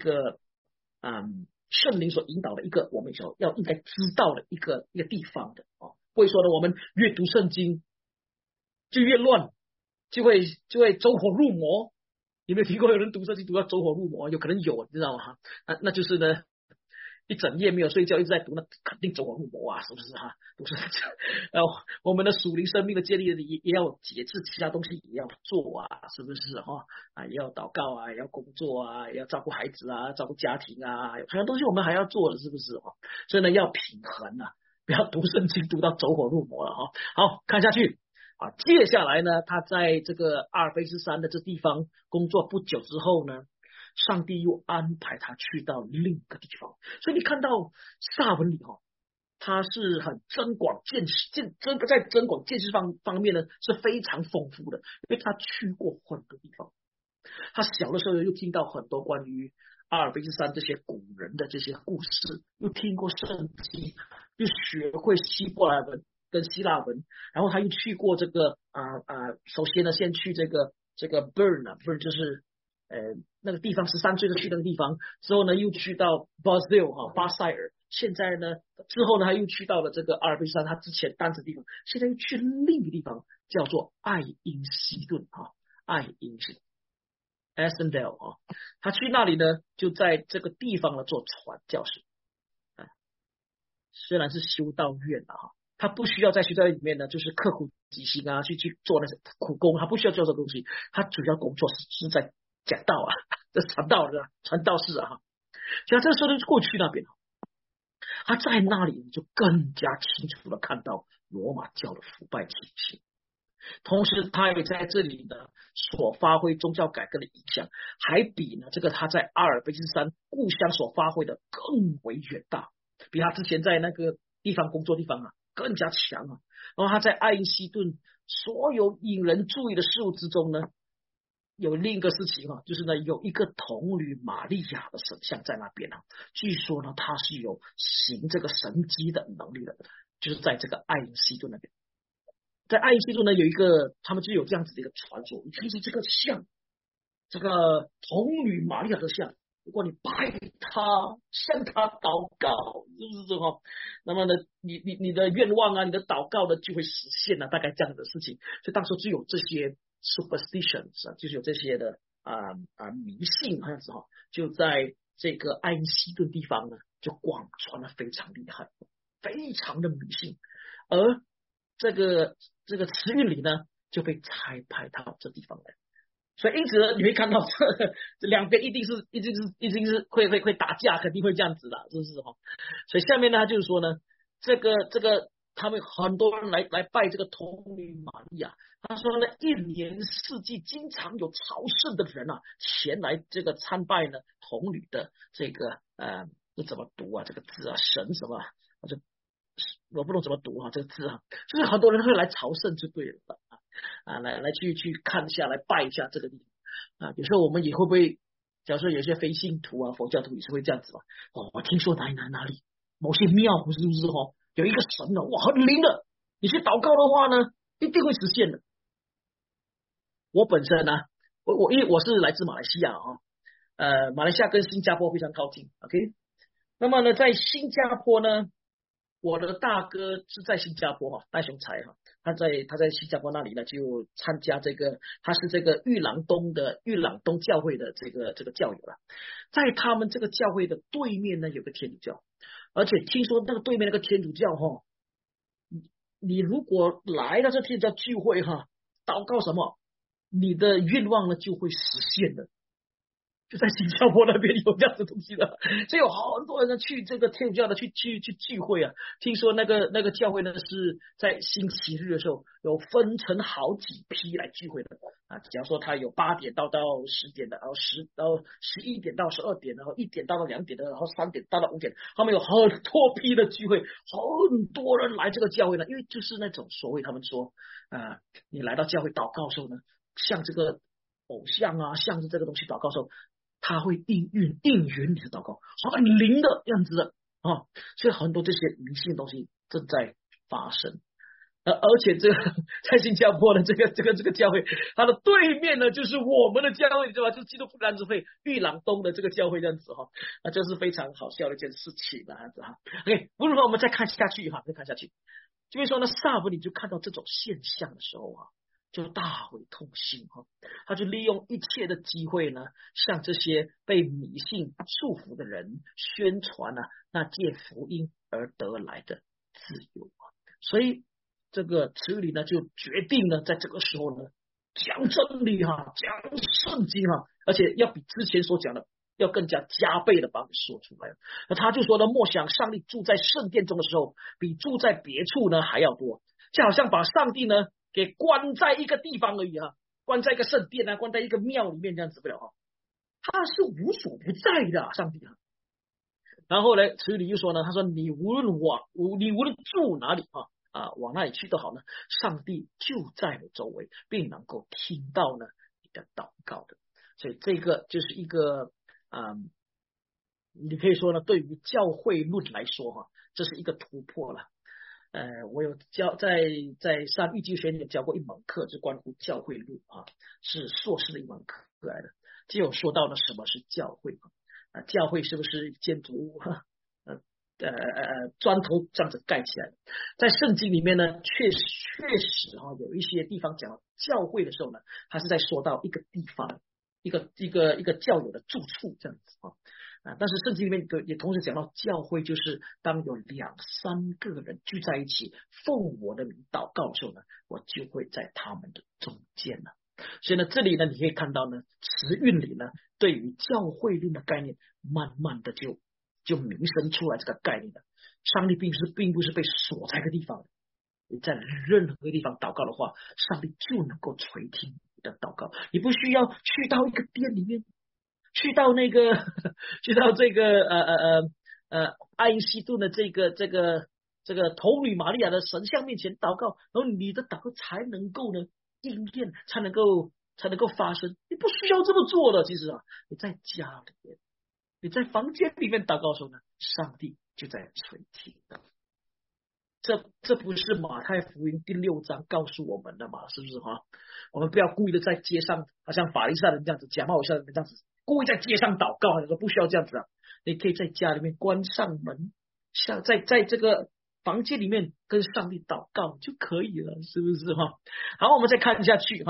圣灵所引导的一个我们应该知道的一个地方的不会说呢，我们越读圣经就越乱，就会走火入魔。有没有听过有人读圣经读到走火入魔？有可能有，你知道吗？那就是呢，一整夜没有睡觉，一直在读，那肯定走火入魔啊，是不是哈？都是我们的属灵生命的建立也要节制，其他东西也要做啊，是不是哈？也要祷告啊，也要工作啊，也要照顾孩子啊，照顾家庭啊，很多东西我们还要做的，是不是哈？所以呢，要平衡啊，不要读圣经读到走火入魔了哈。好，看下去。接下来呢，他在这个阿尔卑斯山的这地方工作不久之后呢，上帝又安排他去到另一个地方。所以你看到撒文里他是很增广见识，在增广见识方面呢是非常丰富的，因为他去过很多地方。他小的时候又听到很多关于阿尔卑斯山这些古人的这些故事，又听过圣经，又学会希伯来文跟希腊文，然后他又去过这个首先呢，先去这个 Bern 就是那个地方，13岁就去那个地方，之后呢又去到 Basel 巴塞尔，现在呢之后呢他又去到了这个阿尔卑斯山，他之前单子地方，现在又去另一个地方叫做爱因斯顿爱因斯顿 Essendale 他去那里呢就在这个地方呢做传教士，虽然是修道院他不需要在学校里面呢，就是刻苦己心去做那些苦工，他不需要做这东西，他主要工作是在讲道这传道士像这时候就过去那边，他在那里就更加清楚的看到罗马教的腐败情形，同时他也在这里呢所发挥宗教改革的影响，还比呢这个他在阿尔卑斯山故乡所发挥的更为远大，比他之前在那个地方工作地方更加强然后他在爱因斯顿所有引人注意的事物之中呢，有另一个事情就是呢，有一个童女玛利亚的神像在那边据说呢，他是有行这个神迹的能力的，就是在这个爱因斯顿那边。在爱因斯顿呢，有一个他们就有这样子的一个传说，其实这个像这个童女玛利亚的像，如果你拜他，向他祷告，是不是这个？那么呢，你的愿望你的祷告呢就会实现大概这样的事情。所以当时就有这些 superstitions 就是有这些的迷信，好像是就在这个爱因斯顿地方呢，就广传的非常厉害，非常的迷信。而这个慈运里呢，就被差派到这地方来。所以因此呢，你会看到这两边一定是会打架，肯定会这样子的，是不是所以下面呢，他就是说呢，这个他们很多人来拜这个童女玛利亚。他说呢，一年四季经常有朝圣的人前来这个参拜呢童女的这个这怎么读这个字神什么我不懂怎么读这个字就是很多人会来朝圣就对了来去看一下，来拜一下这个地方有时候我们也会不会，假如说有些非信徒佛教徒也是会这样子我听说哪里某些庙是不是有一个神哇很灵的，你去祷告的话呢一定会实现的。我本身因为我是来自马来西亚马来西亚跟新加坡非常靠近 OK， 那么呢在新加坡呢，我的大哥是在新加坡戴雄才他在新加坡那里呢就参加这个，他是这个玉朗东教会的这个教友在他们这个教会的对面呢有个天主教而且听说那个对面那个天主教哈，你如果来到这天主教聚会哈，祷告什么，你的愿望呢就会实现的。就在新加坡那边有这样子东西的，所以有很多人呢去这个天主教的去聚会啊。听说那个教会呢是在星期日的时候有分成好几批来聚会的啊。假如说他有8点到10点的，然后11点到12点，然后1点到2点的，然后3点到5点，他们有很多批的聚会，很多人来这个教会呢，因为就是那种所谓他们说你来到教会祷告的时候呢，像这个偶像啊，像是这个东西祷告的时候。他会应允你的祷告，很灵的样子的啊，所以很多这些迷信的东西正在发生，而且这个在新加坡的这个教会，它的对面呢就是我们的教会，对吧？就是基督复临之会玉朗东的这个教会这样子哈，这是非常好笑的一件事情这样子哈。OK， 无论如何我们再看下去哈，再看下去，就是说呢，萨布你就看到这种现象的时候啊。就大为痛心哈，他就利用一切的机会呢，向这些被迷信束缚的人宣传那借福音而得来的自由啊。所以这个慈理呢就决定呢，在这个时候呢，讲真理哈，讲圣经哈，而且要比之前所讲的要更加加倍的把你说出来。那他就说呢，莫想上帝住在圣殿中的时候，比住在别处呢还要多，就好像把上帝呢。给关在一个地方而已关在一个圣殿关在一个庙里面这样子不了他是无所不在的上帝然后呢，慈理又说呢，他说你无论住哪里往那里去都好呢，上帝就在你周围，并能够听到呢你的祷告的。所以这个就是一个你可以说呢，对于教会论来说这是一个突破了。我有在上预计学里教过一门课，是关乎教会论是硕士的一门课来的，就有说到了什么是教会教会是不是建筑物砖头这样子盖起来的？在圣经里面呢，确实有一些地方讲教会的时候呢，它是在说到一个地方，一个教友的住处这样子但是圣经里面也同时讲到，教会就是当有2、3个人聚在一起，奉我的名祷告的时候呢，我就会在他们的中间了。所以呢，这里呢，你可以看到呢，词韵里呢，对于教会论的概念，慢慢的就萌生出来这个概念了。上帝并不是被锁在一个地方，你在任何地方祷告的话，上帝就能够垂听你的祷告，你不需要去到一个殿里面。去到这个爱因斯顿的这个童女玛利亚的神像面前祷告，然后你的祷告才能够呢应验，才能够发生。你不需要这么做的，其实你在家里面，你在房间里面祷告的时候呢，上帝就在垂听的。这不是马太福音第6章告诉我们的嘛？是不是我们不要故意的在街上，好像法利赛人这样子，假冒伪善人这样子，故意在街上祷告，你说不需要这样子你可以在家里面关上门，像在这个房间里面跟上帝祷告就可以了，是不是好，我们再看下去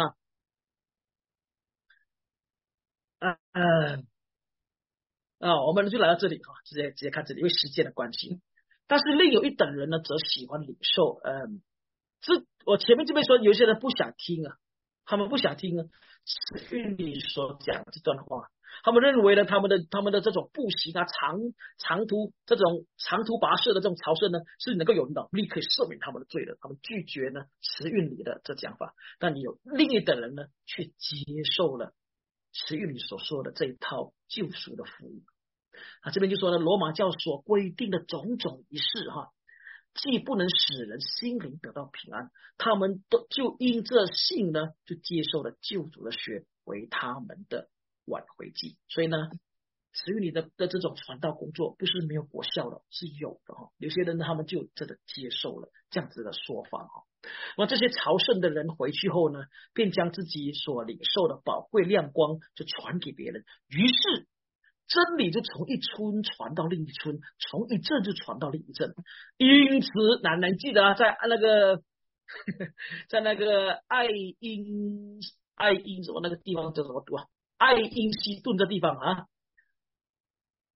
我们就来到这里直接看这里，因为时间的关系。但是另有一等人呢，则喜欢领受。我前面这边说，有些人不想听他们不想听是你所讲这段话，他们认为呢，他们的这种步行长途跋涉的这种朝圣呢，是能够有能力可以赦免他们的罪的。他们拒绝呢慈运里的这讲法，但你有另一等人呢，却接受了慈运里所说的这一套救赎的福音。这边就说呢，罗马教所规定的种种仪式既不能使人心灵得到平安，他们就因这信呢，就接受了救主的血为他们的挽回祭。所以呢，慈运里的这种传道工作不是没有果效的，是有的有些人他们就真的接受了这样子的说法那这些朝圣的人回去后呢，便将自己所领受的宝贵亮光就传给别人，于是真理就从一村传到另一村，从一镇就传到另一镇。因此，难记得在那个在那个爱因什么那个地方叫什么读爱因斯顿的地方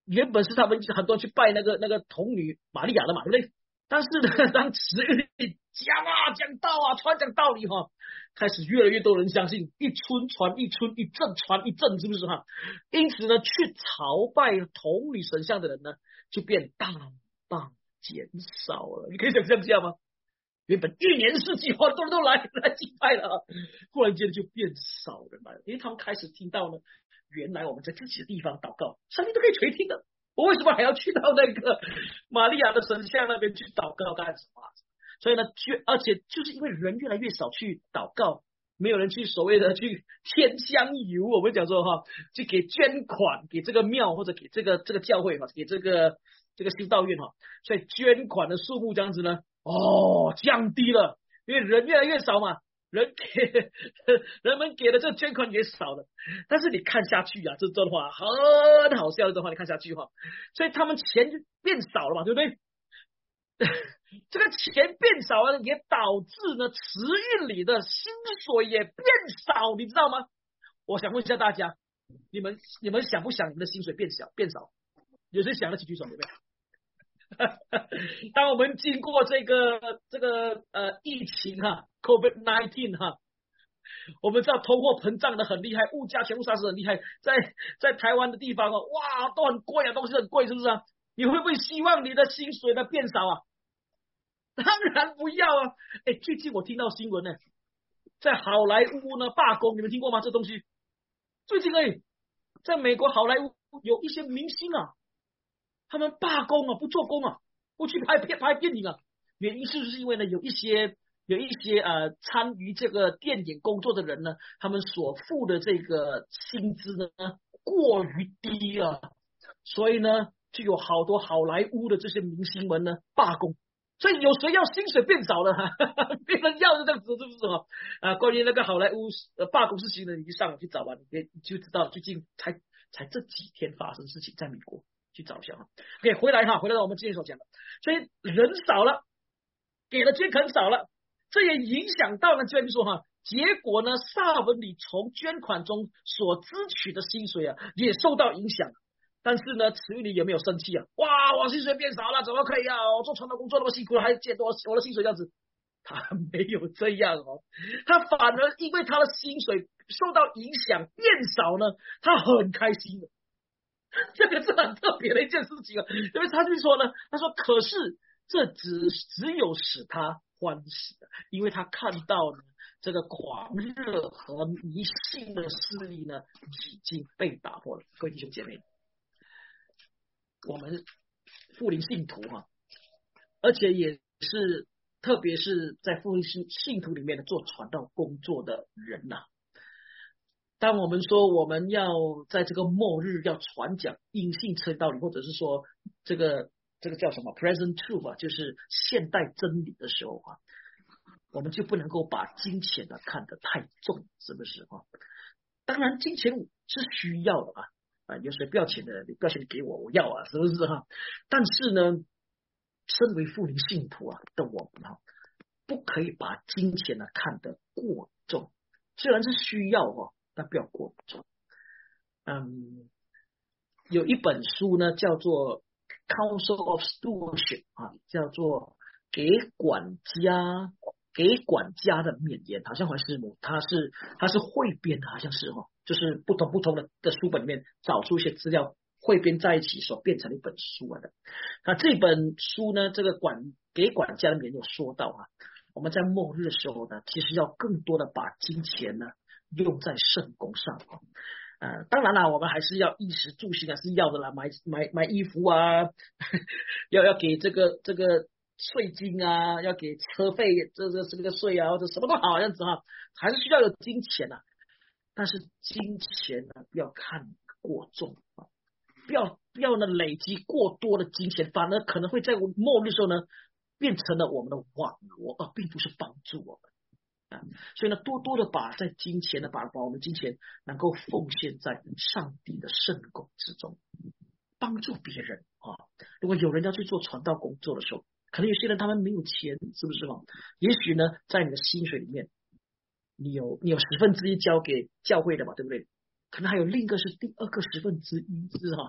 原本是他们很多人去拜那个童女玛利亚的嘛，对不对？但是呢，当词语讲道啊，讲道理哈，开始越来越多人相信，一村传一村，一镇传一镇，是不是哈？因此呢，去朝拜童女神像的人呢，就变大大减少了。你可以想象一下吗？原本一年四季很多人都来祭拜了，忽然间就变少人来了，因为他们开始听到呢，原来我们在自己的地方祷告，上帝都可以垂听的，我为什么还要去到那个玛利亚的神像那边去祷告干什么？所以呢，而且就是因为人越来越少去祷告，没有人去所谓的去添香油，我们讲说哈，去给捐款给这个庙或者给这个教会嘛，给这个修道院哈，所以捐款的数目这样子呢，降低了，因为人越来越少嘛，人们给的这个捐款也少了，但是你看下去啊，这段话很好笑的话，你看下去哈，所以他们钱就变少了嘛，对不对？这个钱变少了，也导致呢慈运里的薪水也变少，你知道吗？我想问一下大家，你们想不想你们的薪水变少？有谁想得起举手对不对？当我们经过这个疫情哈 ，COVID-19 哈，我们知道通货膨胀的很厉害，物价全部上升很厉害，在台湾的地方哦，哇，都很贵啊，东西很贵，是不是啊？你会不会希望你的薪水呢变少啊？当然不要啊！最近我听到新闻呢，在好莱坞呢罢工，你们听过吗？这东西最近在美国好莱坞有一些明星啊，他们罢工啊，不做工啊，不去拍电影啊，原因是不是因为呢有一些参与这个电影工作的人呢，他们所付的这个薪资呢过于低啊，所以呢就有好多好莱坞的这些明星们呢罢工。所以有谁要薪水变少了？没人要就这样子，是不是关于那个好莱坞罢工事情呢，你就上网去找吧，你就知道最近才这几天发生事情，在美国去找一下OK， 回来到我们之前所讲的，所以人少了，给的捐款少了，这也影响到了这边说结果呢，萨文里从捐款中所支取的薪水啊，也受到影响。但是呢，慈运里有没有生气啊？哇，我薪水变少了，怎么可以啊？我做传道工作那么辛苦了，还减多我的薪水这样子？他没有这样他反而因为他的薪水受到影响变少呢，他很开心的。这个是很特别的一件事情因为他就说呢，他说可是这只有使他欢喜的，因为他看到呢这个狂热和迷信的势力呢已经被打破了。各位弟兄姐妹，我们复临信徒而且也是特别是在复临信徒里面的做传道工作的人当我们说我们要在这个末日要传讲因信称道理，或者是说这个叫什么 present truth 就是现代真理的时候我们就不能够把金钱看得太重，是不是当然金钱是需要的有谁不要钱的，你不要钱给我要是不是但是呢，身为复临信徒的我们不可以把金钱看得过重，虽然是需要但不要过重。有一本书呢叫做 Council of Stewardship 叫做给管家的勉言，好像还是他是汇编的，好像是就是不同的书本里面找出一些资料汇编在一起所变成一本书的。那这本书呢，这个给管家的勉言有说到我们在末日的时候呢，其实要更多的把金钱呢用在圣工上当然我们还是要衣食住行是要的啦，买衣服要给这个税金要给车费这个税或者什么都好这样子还是需要有金钱但是金钱不要看过重不要呢累积过多的金钱，反而可能会在末日的时候呢变成了我们的网罗并不是帮助我们所以呢，多多的把在金钱把我们金钱能够奉献在上帝的圣工之中，帮助别人如果有人要去做传道工作的时候，可能有些人他们没有钱，是不是也许呢，在你的薪水里面，你有1/10交给教会的嘛，对不对？可能还有另一个是第2个1/10是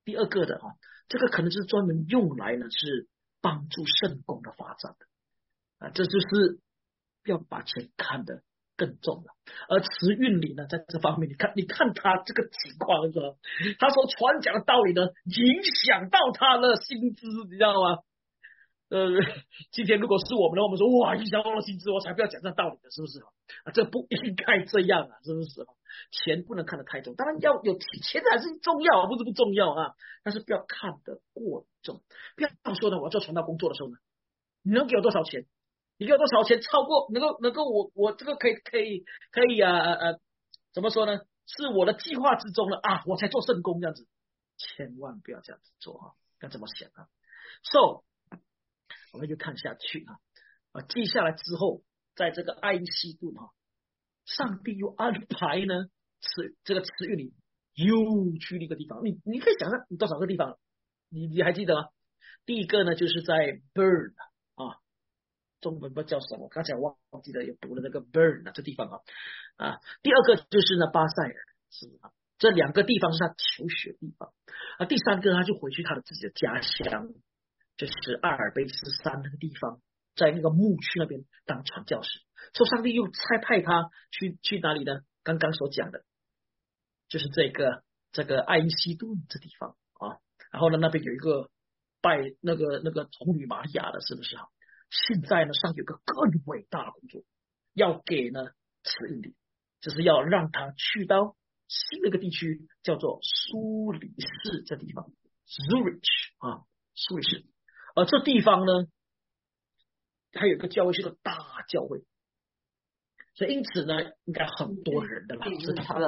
第二个的这个可能就是专门用来呢是帮助圣工的发展的这就是要把钱看得更重了。而慈运里呢，在这方面，你看他这个情况是吧？他所传讲的道理呢，影响到他的薪资，你知道吗？今天如果是我们的，我们说哇，影响到了薪资，我才不要讲这道理的，是不是这不应该这样是不是钱不能看得太重，当然要有钱还是重要，不是不重要但是不要看得过重。不要说呢，我要做传道工作的时候呢，你能给我多少钱？你给我多少钱？超过能够我这个可以怎么说呢？是我的计划之中了我才做圣工这样子，千万不要这样子做要这么想So我们就看下去记下来之后，在这个爱因斯顿上帝又安排呢这个词语里又去了一个地方，你可以想象多少个地方？你还记得吗？第一个呢就是在 Burn 中文不知道叫什么，刚才忘记了，也读了那个 Burn 这地方第二个就是呢巴塞尔是这两个地方是他求学的地方第三个他就回去他的自己的家乡，就是阿尔卑斯山那个地方，在那个牧区那边当传教士。所以上帝又派他去哪里呢？刚刚所讲的就是这个爱因斯顿这地方然后呢那边有一个拜那个童女玛利亚的，是不是现在呢上帝有个更伟大的工作要给呢慈运里，就是要让他去到新的一个地区，叫做苏黎世这地方 Zurich 苏黎世。而这地方呢还有一个教会是个大教会，所以因此呢应该很多人的啦这地方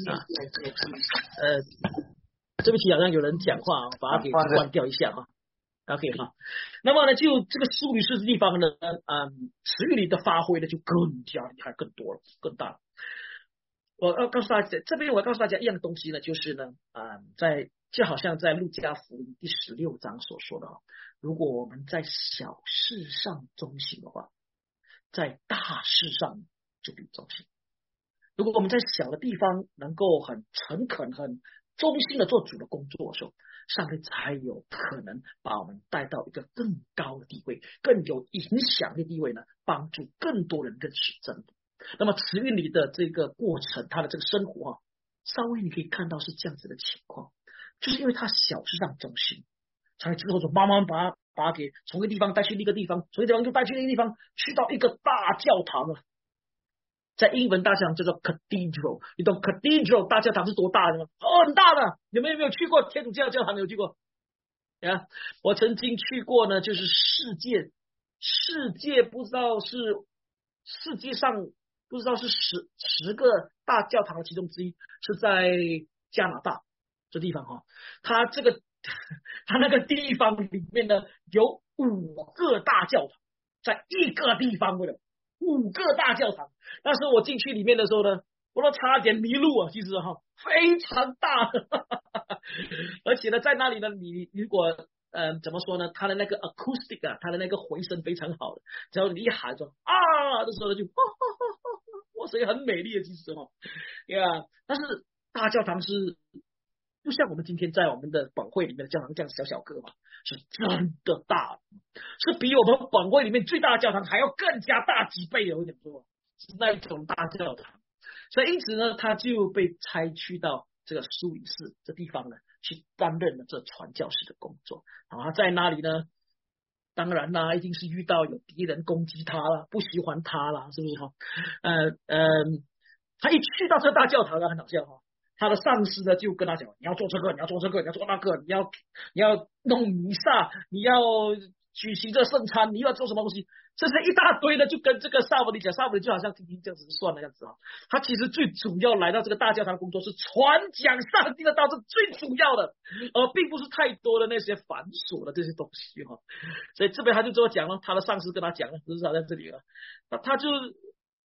对不起好像有人讲话把它给关掉一下OK 那么呢，就这个苏黎世这地方呢，词语里的发挥呢就更加厉害，更多了，更大了。我要告诉大家，这边我要告诉大家一样东西呢，就是呢，就好像在路加福音第16章所说的如果我们在小事上忠心的话，在大事上就必忠心。如果我们在小的地方能够很诚恳、很忠心的做主的工作的时候，上帝才有可能把我们带到一个更高的地位，更有影响的地位呢，帮助更多人认识真理。那么慈运里的这个过程，他的这个生活稍微你可以看到是这样子的情况，就是因为他小事上忠心，才之后就慢慢把他给从一个地方带去另一个地方，从一个地方就带去另一个地方，去到一个大教堂在英文大教堂叫做 cathedral， 你懂 cathedral 大教堂是多大的吗？很大的，你们有没有去过天主教教堂？没有去过我曾经去过呢，就是世界不知道是世界上不知道是十个大教堂的其中之一，是在加拿大这地方它那个地方里面呢有5个大教堂，在一个地方的5个大教堂。那时候我进去里面的时候呢，我都差点迷路其实非常大而且呢在那里呢你如果怎么说呢，它的那个 acoustic 它的那个回声非常好的，只要你一喊说的时候呢就哇声音很美丽的其实但是大教堂是不像我们今天在我们的本会里面的教堂这样小小个是真的大，是比我们本会里面最大的教堂还要更加大几倍我讲说是那一种大教堂。所以因此呢他就被差去到这个苏黎世这地方呢去担任了这传教士的工作在那里呢当然啦一定是遇到有敌人攻击他了，不喜欢他了，是不是他一去到这大教堂很好笑他的上司呢就跟他讲，你要做这个，你要做这个，你要做那个，你要弄弥撒，你要举行这圣餐，你要做什么东西，这是一大堆的，就跟这个萨姆里讲，萨姆里就好像听听这样子算了这样子他其实最主要来到这个大教堂工作是传讲上帝的道，是最主要的，并不是太多的那些繁琐的这些东西所以这边他就这么讲了，他的上司跟他讲了，至少在这里他就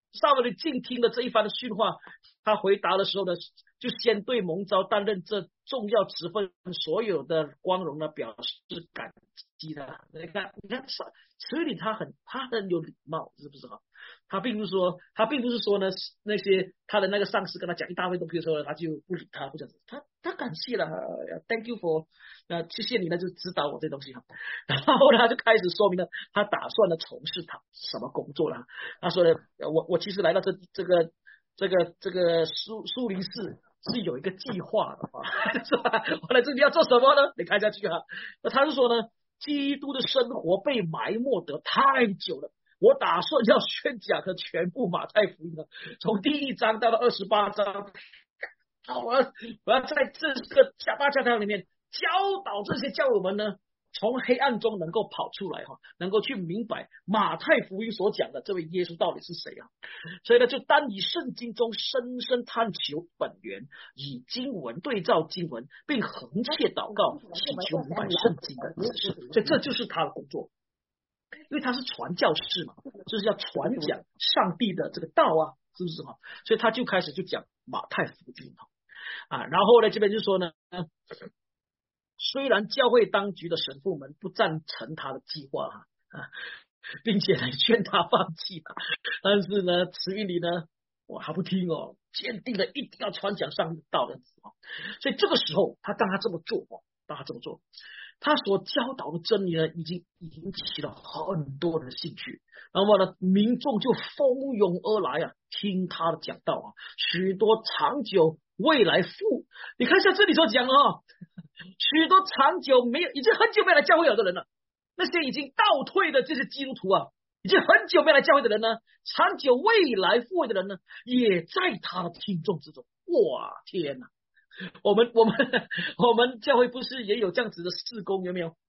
撒母耳静听了这一番的训话，他回答的时候呢，就先对蒙召担任这重要职分所有的光荣呢表示感激的。你看，所以他很有礼貌，是不是哈？他并不是说呢，那些他的那个上司跟他讲一大堆东西的时候，他就不理他，不讲，他感谢了，thank you for，谢谢你呢，就指导我这东西哈。然后呢，他就开始说明了他打算呢从事他什么工作了。他说呢，我其实来到这个苏黎世是有一个计划的啊，是吧？我来这里要做什么呢？你看下去哈，那他是说呢，基督的生活被埋没得太久了。我打算要宣讲和全部马太福音呢，从第1章到28章，我要在这个8教堂里面教导这些教友们呢，从黑暗中能够跑出来哈，能够去明白马太福音所讲的这位耶稣到底是谁啊？所以呢，就单以圣经中深深探求本源，以经文对照经文，并横切祷告，祈求明白圣经的指示。所以这就是他的工作。因为他是传教士嘛，就是要传讲上帝的这个道啊，是不是哈？所以他就开始就讲马太福音啊，然后呢这边就说呢，虽然教会当局的神父们不赞成他的计划并且来劝他放弃但是呢慈运里呢，他不听哦，坚定的一定要传讲上帝的道的所以这个时候当他这么做，他所教导的真理呢，已经引起了很多人的兴趣。那么呢，民众就蜂拥而来啊，听他的讲道啊。许多长久未来你看一下这里所讲的许多已经很久没来教会有的人了，那些已经倒退的这些基督徒啊，已经很久没来教会的人呢，长久未来复位的人呢，也在他的听众之中。哇，天哪！我们教会不是也有这样子的事工，有没有？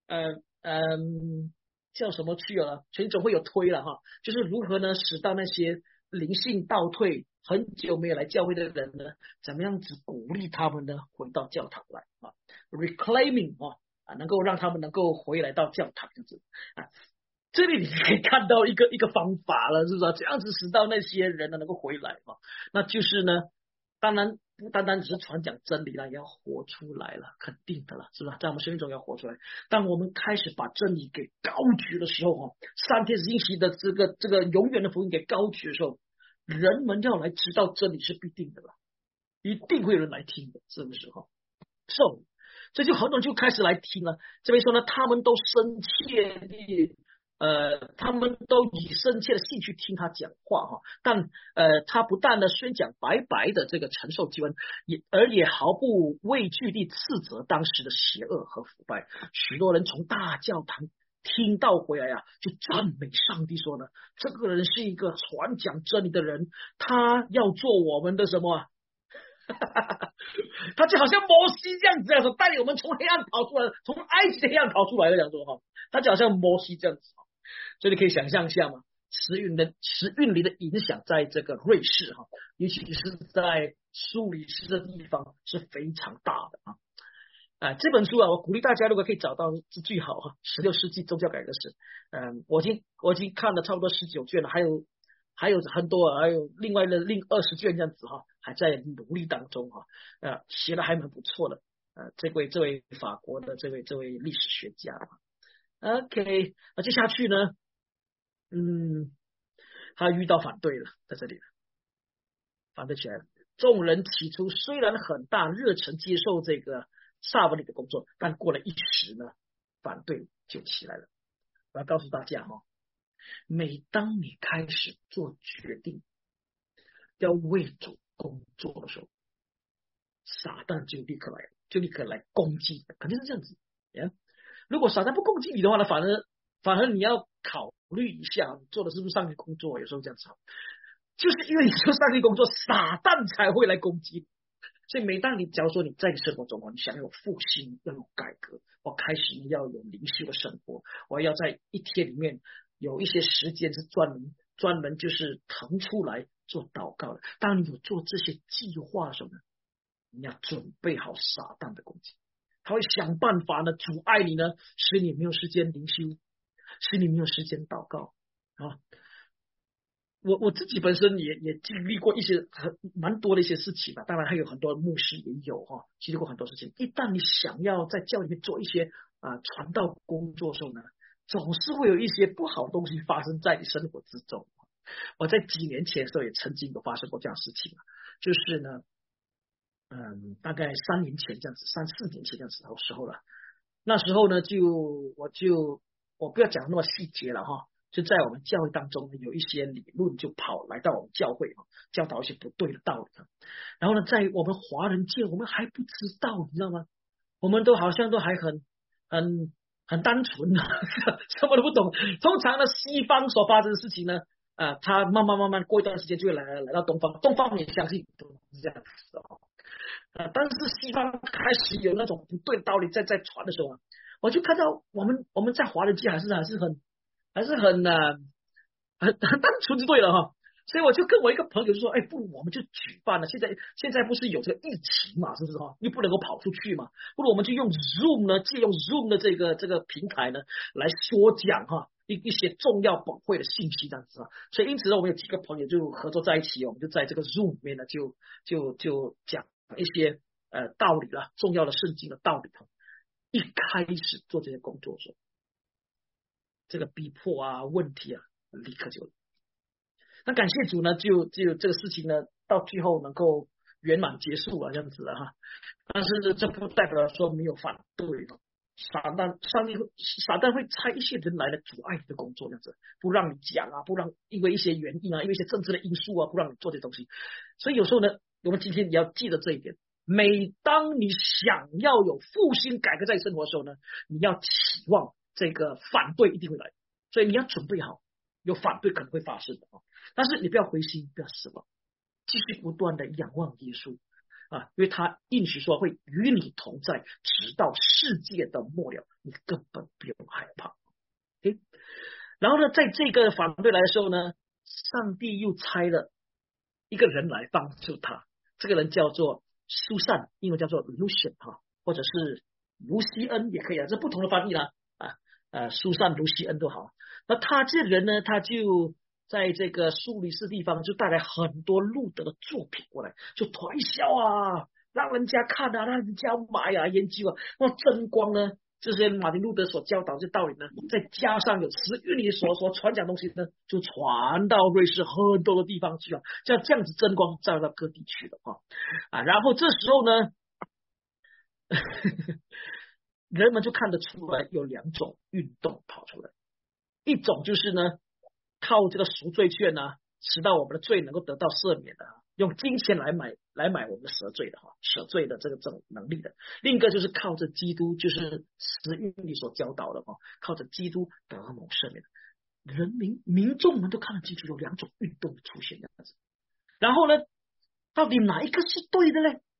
叫什么去了？全总会有推了哈，就是如何呢，使到那些灵性倒退、很久没有来教会的人呢，怎么样子鼓励他们呢，回到教堂来reclaiming 能够让他们能够回来到教堂这样子这里你可以看到一个方法了，是不是？这样子使到那些人呢能够回来那就是呢，当然不单单只是传讲真理了，也要活出来了，肯定的了，是吧？在我们生命中要活出来。当我们开始把真理给高举的时候3天信息的这个永远的福音给高举的时候，人们要来知道真理是必定的了，一定会有人来听的，是不是所以就很多人就开始来听了。这边说呢，他们都以深切的兴趣听他讲话但他不但的宣讲白白的这个承受救恩，也毫不畏惧地斥责当时的邪恶和腐败。许多人从大教堂听到回来就赞美上帝说呢，这个人是一个传讲真理的人，他要做我们的什么他就好像摩西这样子说，带领我们从黑暗跑出来，从埃及的黑暗跑出来的这样说他就好像摩西这样子所以你可以想象一下嘛，时运力的影响在这个瑞士尤其是在苏黎世的地方是非常大的这本书我鼓励大家如果可以找到是最好16世纪宗教改革史我已经看了差不多19卷了，还有很多还有另外的另20卷这样子还在努力当中写的还蛮不错的这位法国的这位历史学家OK 那接下去呢他遇到反对了，在这里反对起来了。众人起初虽然很大热忱接受这个撒母耳的工作，但过了一时呢，反对就起来了。我要告诉大家每当你开始做决定要为主工作的时候，撒旦就立刻来攻击，肯定是这样子如果撒旦不攻击你的话呢，反而你要考虑一下，你做的是不是上帝工作？有时候这样子就是因为你做上帝工作，撒旦才会来攻击你。所以每当假如说你在生活中你想要有复兴，要有改革，我开始要有灵修的生活，我要在一天里面有一些时间是专门就是腾出来做祷告的。当你有做这些计划的时候呢，你要准备好撒旦的攻击，他会想办法呢阻碍你呢，使你没有时间灵修，使你没有时间祷告我自己本身也经历过一些蛮多的一些事情吧，当然还有很多牧师也有经历过很多事情。一旦你想要在教里面做一些传道工作的时候呢，总是会有一些不好的东西发生在你生活之中。我在几年前的时候也曾经有发生过这样的事情，就是呢，大概3年前这样子，3、4年前这样子的时候了。那时候呢，我不要讲那么细节了就在我们教会当中有一些理论就跑来到我们教会教导一些不对的道理。然后呢，在我们华人界，我们还不知道，你知道吗？我们都好像都还很单纯什么都不懂。通常呢，西方所发生的事情呢，他慢慢过一段时间就会来到东方，东方也相信都是这样子但是西方开始有那种不对的道理在传的时候我就看到我们在华人界还是很单纯就对了所以我就跟我一个朋友就说，不如我们就举办了。现在不是有这个疫情嘛，是不是又不能够跑出去嘛，不如我们就用 Zoom 呢，借用 Zoom 的这个平台呢，来说讲一些重要宝贵的信息这样子所以因此呢，我们有几个朋友就合作在一起，我们就在这个 Zoom 里面呢，就讲一些道理了，重要的圣经的道理一开始做这些工作的时候，这个逼迫问题立刻就。那感谢主呢，就这个事情呢，到最后能够圆满结束这样子但是这不代表说没有反对撒旦会差一些人来阻碍你的工作，这样子不让你讲不让因为一些原因因为一些政治的因素不让你做这些东西。所以有时候呢，我们今天也要记得这一点。每当你想要有复兴改革在生活的时候呢，你要期望这个反对一定会来，所以你要准备好有反对可能会发生的但是你不要灰心，不要失望，继续不断的仰望耶稣因为他应许说会与你同在，直到世界的末了，你根本不用害怕。然后呢，在这个反对来的时候呢，上帝又差了一个人来帮助他，这个人叫做苏珊，英文叫做 Lucian 或者是卢西恩也可以这不同的翻译啦苏珊、卢西恩都好。那他这人呢，他就在这个苏黎世地方就带来很多路德的作品过来，就推销让人家看让人家买研究那争光呢，这些马丁路德所教导这道理呢，再加上有词语里所传讲东西呢，就传到瑞士很多的地方去这样子争光照到各地去了然后这时候呢人们就看得出来有2种运动跑出来，一种就是呢靠这个赎罪券使到我们的罪能够得到赦免的用金钱来买我们的赦罪的这种能力的。另一个就是靠着基督，就是词语里所教导的靠着基督得蒙赦免的。民众们都看得清楚有2种运动的出现这样子。然后呢，到底哪一个是对的呢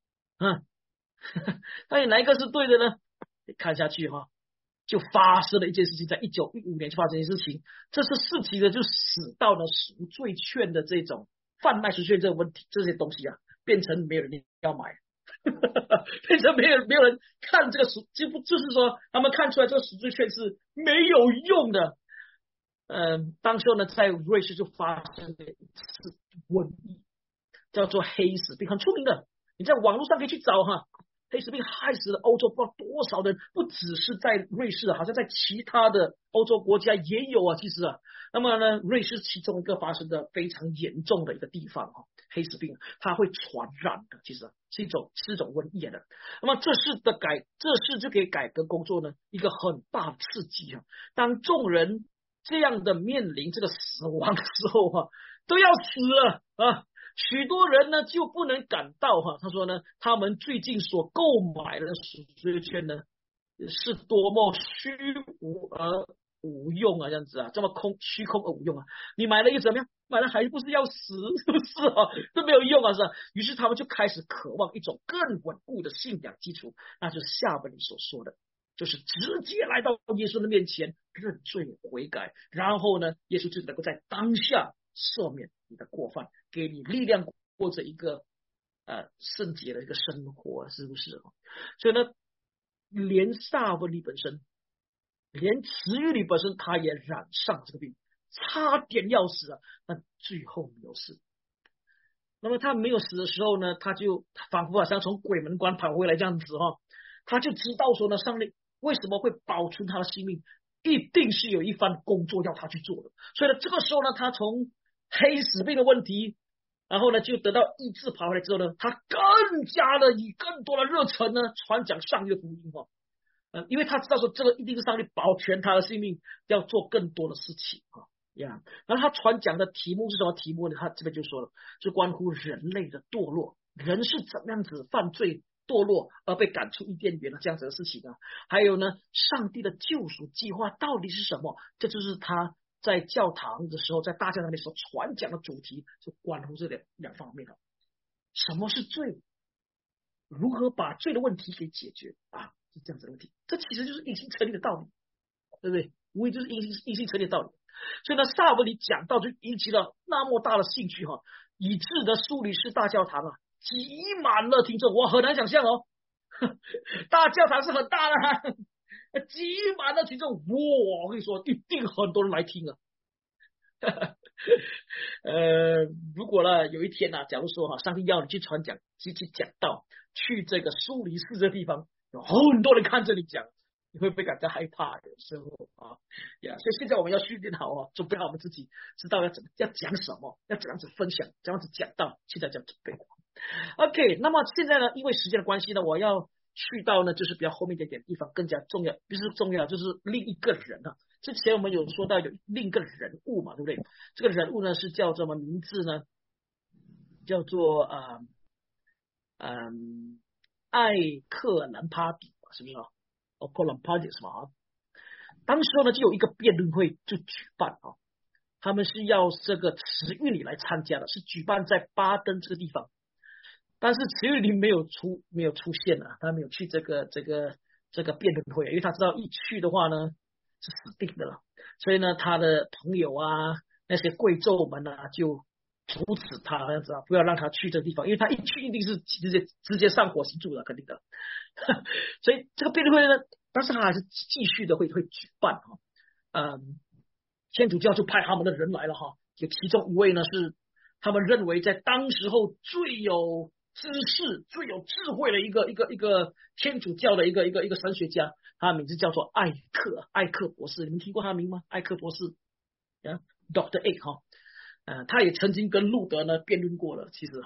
到底哪一个是对的呢？看下去就发生了一件事情，在1915年就发生一件事情，这是事情呢就使到了赎罪券的这种贩卖赎罪券这个问题，这些东西变成没有人要买变成没有人看这个就是说他们看出来这个赎罪券是没有用的。当时呢在瑞士就发生了一次瘟疫，叫做黑死病，很出名的，你在网络上可以去找黑死病害死了欧洲不知道多少人，不只是在瑞士好像在其他的欧洲国家也有其实那么呢，瑞士其中一个发生的非常严重的一个地方黑死病它会传染的，其实是一种瘟疫的。那么这是就给改革工作呢一个很大的刺激当众人这样的面临这个死亡的时候都要死了许多人呢就不能赶到他说呢，他们最近所购买的赎罪券呢是多么虚无而无用这样子这么虚空而无用你买了又怎么样？买了还不是要死，是不是都没有用是吧？于是他们就开始渴望一种更稳固的信仰基础，那就是下面你所说的，就是直接来到耶稣的面前认罪悔改，然后呢，耶稣就能够在当下赦免你的过犯，给你力量过着一个圣洁的一个生活，是不是所以呢，连撒文里本身，连词语里本身，他也染上这个病， 差点要死啊，但最后没有死。那么他没有死的时候呢，他就仿佛好像从鬼门关跑回来这样子他就知道说呢，上帝为什么会保存他的性命，一定是有一番工作要他去做的。所以呢，这个时候呢，他从黑死病的问题，然后呢就得到医治跑回来之后呢，他更加的以更多的热忱呢传讲上帝的福音因为他知道说这个一定是上帝保全他的性命，要做更多的事情然后他传讲的题目是什么题目呢？他这边就说了，是关乎人类的堕落，人是怎么样子犯罪堕落而被赶出伊甸园的这样子的事情还有呢，上帝的救赎计划到底是什么？这就是他在教堂的时候，在大教堂里所传讲的主题，就关乎这两方面什么是罪？如何把罪的问题给解决是这样子的问题。这其实就是因信成立的道理，对不对？无疑就是因信成立的道理。所以呢，萨伯里讲到就引起了那么大的兴趣以致的苏黎世大教堂挤满了听众，我很难想象大教堂是很大的挤满了听众，我跟你说，一定很多人来听如果呢有一天假如说上帝要你去传讲，去讲道，去这个苏黎世这地方，有很多人看着你讲，你会不会感到害怕？有时候所以现在我们要训练好准备好我们自己，知道要讲什么，要怎样子分享，怎样子讲道，现在这样准备。OK， 那么现在呢，因为时间的关系呢，我要去到呢就是比较后面一点地方，更加重要，不是重要，就是另一个人之前我们有说到有另一个人物嘛，对不对？这个人物呢是叫做什么名字呢？叫做艾克兰帕底，是不是克兰帕底是吗？当时呢就有一个辩论会就举办他们是要这个慈运里来参加的，是举办在巴登这个地方。但是慈运里没有出现他没有去这个辩论会，因为他知道一去的话呢是死定的了，所以呢他的朋友那些贵胄们就阻止他这样子不要让他去这个地方，因为他一去一定是直接上火刑柱的，肯定的所以这个辩论会呢，但是他还是继续的会举办天主教就派他们的人来了有其中一位呢是他们认为在当时候最有知识最有智慧的一个天主教的一个神学家，他的名字叫做艾克博士，你们听过他的名吗？艾克博士Dr. A 他也曾经跟路德呢辩论过了，其实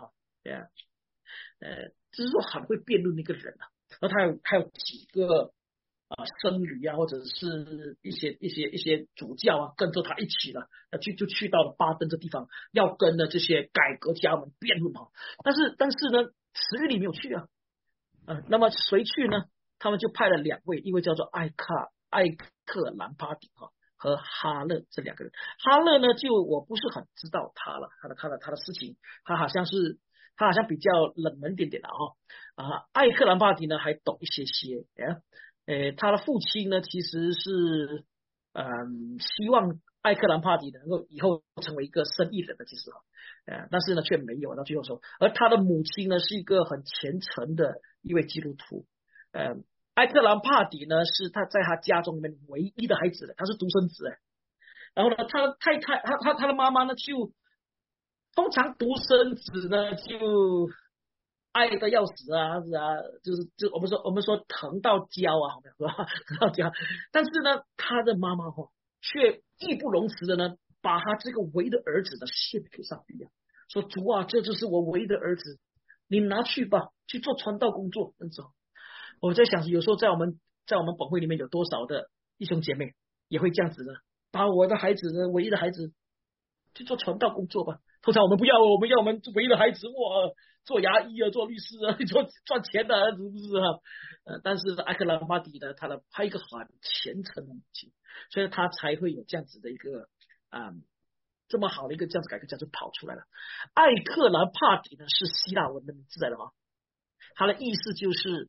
就是说很会辩论的一个人然后他还有几个僧侣或者是一些主教跟着他一起了就去到了巴登这地方，要跟这些改革家们辩论但是呢慈运里没有去那么谁去呢？他们就派了两位，一位叫做艾克兰帕底和哈勒这两个人。哈勒呢就我不是很知道他了，他的事情他好像比较冷门点的艾克兰帕底呢还懂一些他的父亲呢其实是希望艾克兰帕底能够以后成为一个生意人的，其实但是呢却没有到最后说，而他的母亲呢是一个很虔诚的一位基督徒艾克兰帕底呢是他在他家中里面唯一的孩子他是独生子然后呢他的太太他的妈妈呢就通常独生子呢就爱的要死就是我们说疼到焦疼到焦，但是呢他的妈妈却义不容辞的呢把他这个唯一的儿子呢献给上帝说主这就是我唯一的儿子，你拿去吧，去做传道工作。我在想有时候在我们本会里面有多少的弟兄姐妹也会这样子的，把我的孩子呢唯一的孩子去做传道工作吧。通常我们不要，我们要我们唯一的孩子做牙医做律师做赚钱的是不是但是艾克兰帕底呢他一个很虔诚的母亲，所以他才会有这样子的一个这么好的一个这样子改革家就跑出来了。艾克兰帕底呢是希腊文的名字来的他的意思就是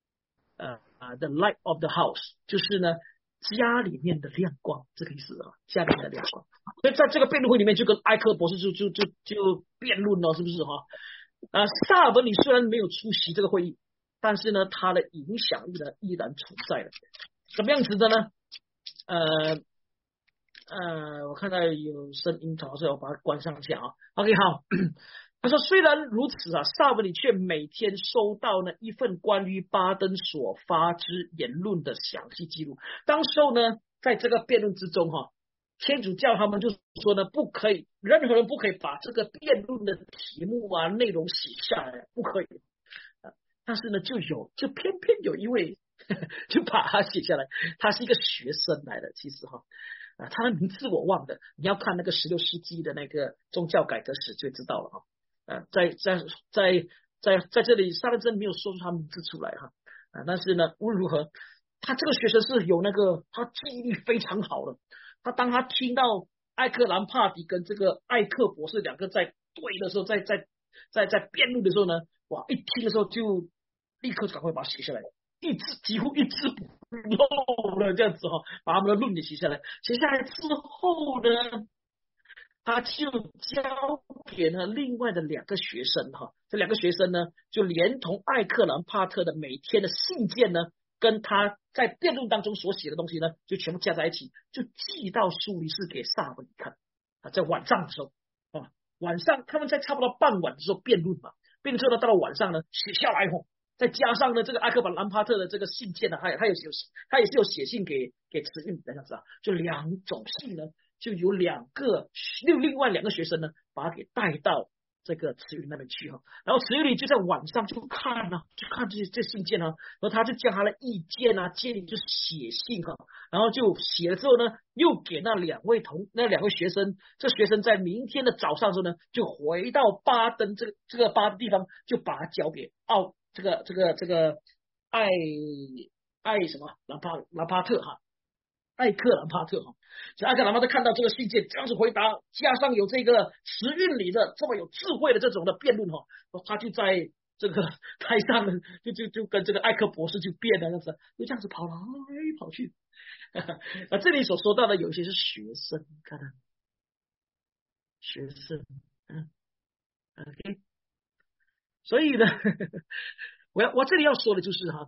the light of the house， 就是呢家里面的亮光，这个意思家里面的亮光。所以在这个辩论会里面就跟艾克博士就辩论了，是不是萨尔本里虽然没有出席这个会议，但是呢他的影响力呢依然存在的。什么样子的呢我看到有声音头，所以我把它关上一下啊。OK， 好。他说，虽然如此啊，萨文里却每天收到呢一份关于巴登所发之言论的详细记录。当时候呢，在这个辩论之中哈，天主教他们就说呢，不可以，任何人不可以把这个辩论的题目啊内容写下来，不可以。但是呢，就偏偏有一位就把它写下来，他是一个学生来的，其实哈。他的名字我忘了，你要看那个16世纪的那个宗教改革史就知道了哈。在这里，萨勒真没有说出他名字出来哈。但是呢，无论如何，他这个学生是有那个他记忆力非常好的。当他听到艾克兰帕迪跟这个艾克博士两个在对的时候，在辩论的时候呢，哇，一听的时候就立刻赶快把它写下来。几乎一字不漏了这样子哈，把他们的论点写下来。写下来之后呢，他就交给了另外的2个学生哈。这2个学生呢，就连同艾克兰帕特的每天的信件呢，跟他在辩论当中所写的东西呢，就全部加在一起，就寄到苏黎世给萨文看。在晚上的时候啊，晚上他们在差不多傍晚的时候辩论嘛，辩论之后呢，到了晚上呢，写下来吼。再加上呢，这个艾克兰帕特的这个信件呢，他也是有写信给慈运这样子啊，就2种信呢，就有另外2个学生呢，把他给带到这个慈运那边去哈。然后慈运里就在晚上就看这信件啊，然后他就将他的意见啊建议就写信哈，然后就写了之后呢，又给那2位学生，这学生在明天的早上的时候呢，就回到巴登这个巴登地方，就把它交给这个艾什么兰帕特哈，艾克兰帕特哈，所以艾克兰帕特看到这个信件这样子回答，加上有这个词韵里的这么有智慧的这种的辩论哈，他就在这个台上呢，就跟这个艾克博士就辩了，就这样子跑来跑去。这里所说到的有一些是学生，看到学生，OK。所以呢，我这里要说的就是哈，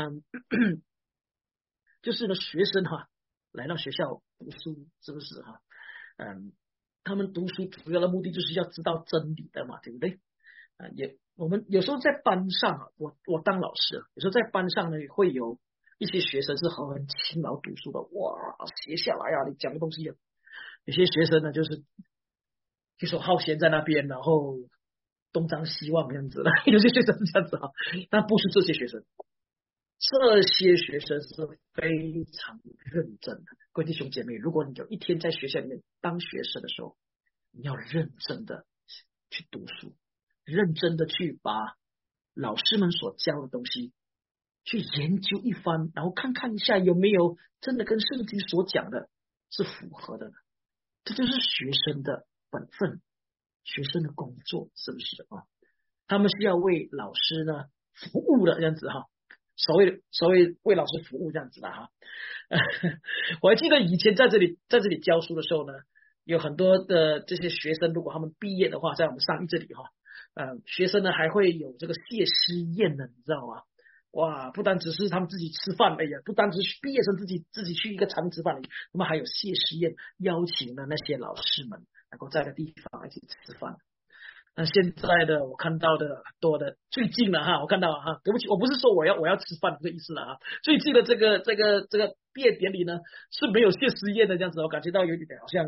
就是呢，学生哈来到学校读书，是不是哈？他们读书主要的目的就是要知道真理的嘛，对不对？我们有时候在班上啊，我当老师，有时候在班上呢会有一些学生是很勤劳读书的，哇，写下来啊，你讲的东西，有些学生呢就是就说好闲在那边，然后东张西望这样子的，有些学生是这样子哈，但不是这些学生，这些学生是非常认真的。各位弟兄姐妹，如果你有一天在学校里面当学生的时候，你要认真的去读书，认真的去把老师们所教的东西去研究一番，然后看一下有没有真的跟圣经所讲的是符合的呢？这就是学生的本分，学生的工作，是不是啊？他们是要为老师呢服务的这样子哈，所谓为老师服务这样子的哈。我还记得以前在这里教书的时候呢，有很多的这些学生，如果他们毕业的话，在我们上这里哈，学生呢还会有这个谢师宴的，你知道吗？哇，不单只是他们自己吃饭而已，不单只是毕业生自己去一个餐厅吃饭而已，那么还有谢师宴，邀请了那些老师们能够在个地方一起吃饭。那现在的我看到的很多的最近了哈，我看到哈，对不起，我不是说我要吃饭这个意思了哈。最近的这个毕业典礼呢是没有谢师宴的这样子，我感觉到有点好像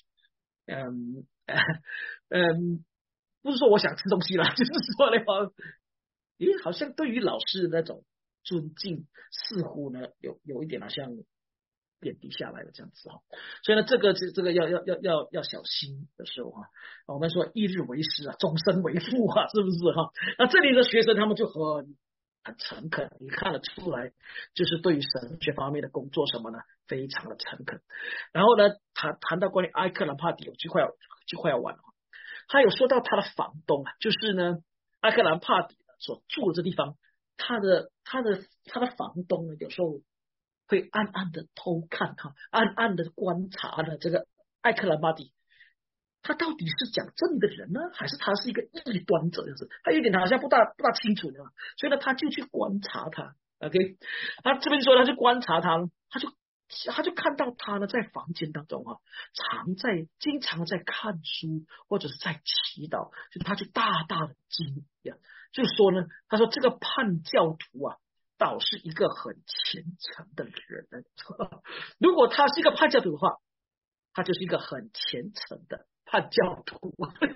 不是说我想吃东西了，就是说呢，好像对于老师的那种尊敬似乎呢有一点好像贬低下来了这样子哈，所以呢，这个要小心的时候哈，我们说一日为师啊，终身为父啊，是不是哈？那这里的学生他们就很诚恳，你看得出来，就是对于神学方面的工作什么呢，非常的诚恳。然后呢，谈到关于埃克兰帕迪，我就快要完了。他有说到他的房东啊，就是呢，埃克兰帕迪所住的这地方，他的房东呢，有时候会暗暗的偷看哈，暗暗的观察呢这个艾克兰帕迪，他到底是讲真理的人呢，还是他是一个异端者？就是他有点好像不大清楚的，所以呢，他就去观察他。OK， 他这边说他去观察他，他就他就看到他呢在房间当中经常在看书或者是在祈祷，他就大大的惊讶，就是说呢，他说这个叛教徒啊，倒是一个很虔诚的人。如果他是一个叛教徒的话，他就是一个很虔诚的叛教徒。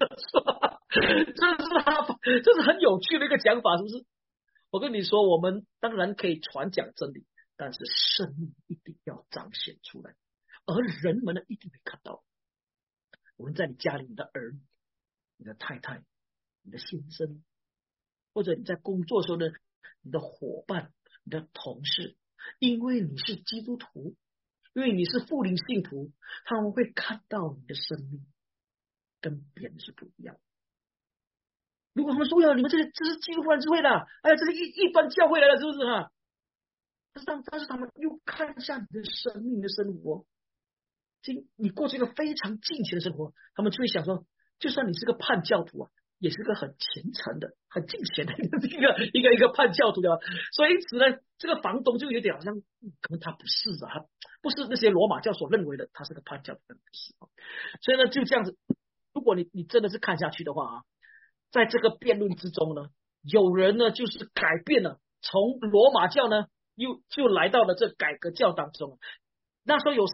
这是很有趣的一个讲法，是不是？我跟你说，我们当然可以传讲真理，但是生命一定要彰显出来，而人们呢一定会看到。我们在你家里，你的儿女、你的太太、你的先生，或者你在工作的时候呢，你的伙伴、你的同事，因为你是基督徒，因为你是复临信徒，他们会看到你的生命跟别人是不一样。如果他们说呀，你们这是基督复临智慧的，哎呀，这是异端教会来了，是不是哈？但是他们又看一下你的生命的生活，你过这个非常敬虔的生活，他们就会想说，就算你是个叛教徒啊，也是个很虔诚的、很敬虔的一个叛教徒的。所以因此呢，这个房东就有点好像，可能他不是啊，不是那些罗马教所认为的，他是个叛教徒，不是。所以呢，就这样子，如果你真的是看下去的话啊，在这个辩论之中呢，有人呢就是改变了，从罗马教呢就来到了这改革教当中。那时候有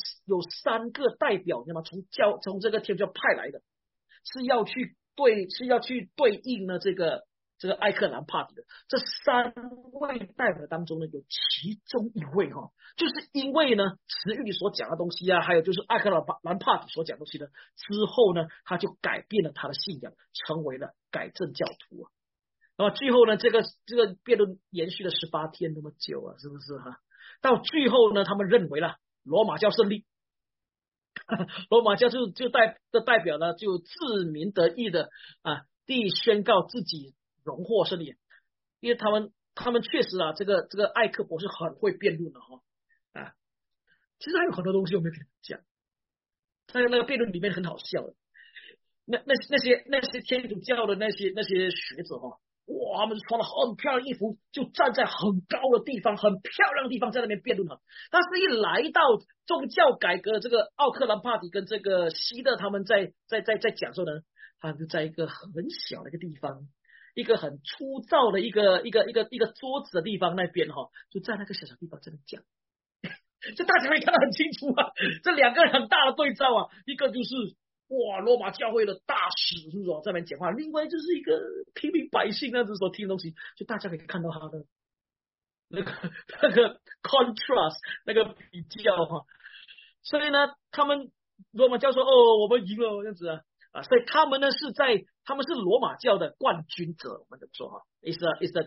3个代表，那么从这个天主教派来的，是要去对应呢这个艾克兰帕底的。这3位代表当中呢，有其中一位就是因为呢词语里所讲的东西啊，还有就是艾克兰帕底所讲的东西呢，之后呢他就改变了他的信仰，成为了改正教徒啊。那么最后呢，这个辩论延续了18天那么久啊，是不是哈？到最后呢，他们认为了罗马教胜利，罗马教就代表呢，就自鸣得意的地宣告自己荣获胜利，因为他们确实啊，这个艾克博士很会辩论的其实还有很多东西我没有跟你讲，在那个辩论里面很好笑的，那些天主教的那些学者哇，他们穿了很漂亮的衣服，就站在很高的地方、很漂亮的地方在那边辩论但是一来到宗教改革，这个奥克兰帕底跟这个希勒他们在讲说呢，他们就在一个很小的一个地方，一个很粗糙的一个桌子的地方那边就在那个小地方这边讲，这大家可以看得很清楚啊，这2个很大的对照啊，一个就是哇，罗马教会的大使是不是在那边讲话？另外就是一个平民百姓那样子所听的东西，就大家可以看到他的那个 contrast 那个比较所以呢，他们罗马教说我们赢了这样子所以他们是罗马教的冠军者，我们怎么说is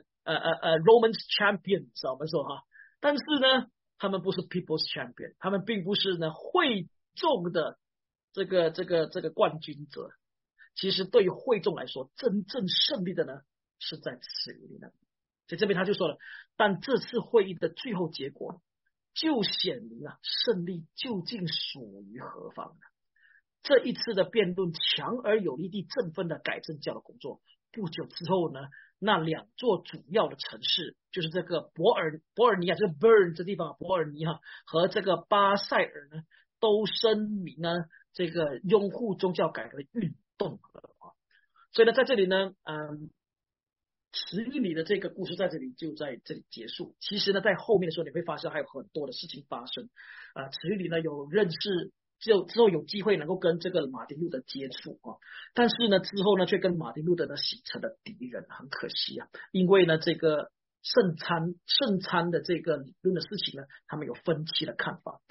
a Roman champion 我们说但是呢，他们不是 people's champion， 他们并不是呢会众的这个冠军者。其实对于会众来说，真正胜利的呢是在词语里呢。所以这边他就说了，但这次会议的最后结果就显明胜利究竟属于何方呢？这一次的辩论强而有力地振奋了改正教的工作。不久之后呢，那2座主要的城市，就是这个伯尔尼就是 Bern 这地方，伯尔尼和这个巴塞尔呢，都声明呢这个拥护宗教改革的运动所以呢，在这里呢，词语里的这个故事在这里结束。其实呢，在后面的时候你会发现还有很多的事情发生词语里呢有认识。之后有机会能够跟这个马丁路德接触但是呢之后呢却跟马丁路德呢形成了敌人，很可惜因为呢这个圣餐的这个理论的事情呢，他们有分歧的看法。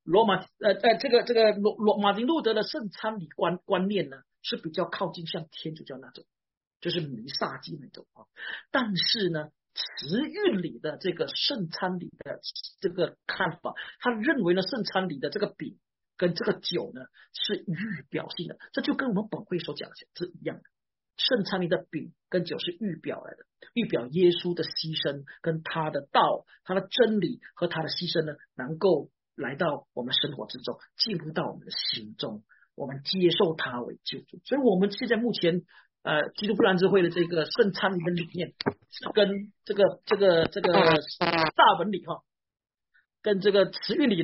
马丁路德的圣餐礼观念呢是比较靠近像天主教那种，就是弥撒祭那种但是呢词韵里的这个圣餐礼的这个看法，他认为呢圣餐礼的这个饼跟这个酒呢是预表性的，这就跟我们本会所讲的是一样的。圣餐里的饼跟酒是预表来的，预表耶稣的牺牲跟他的道、他的真理和他的牺牲呢，能够来到我们生活之中，进入到我们的心中，我们接受他为救主。所以我们现在目前基督复临智会的这个圣餐礼的理念是跟这个大文理跟这个词韵理呢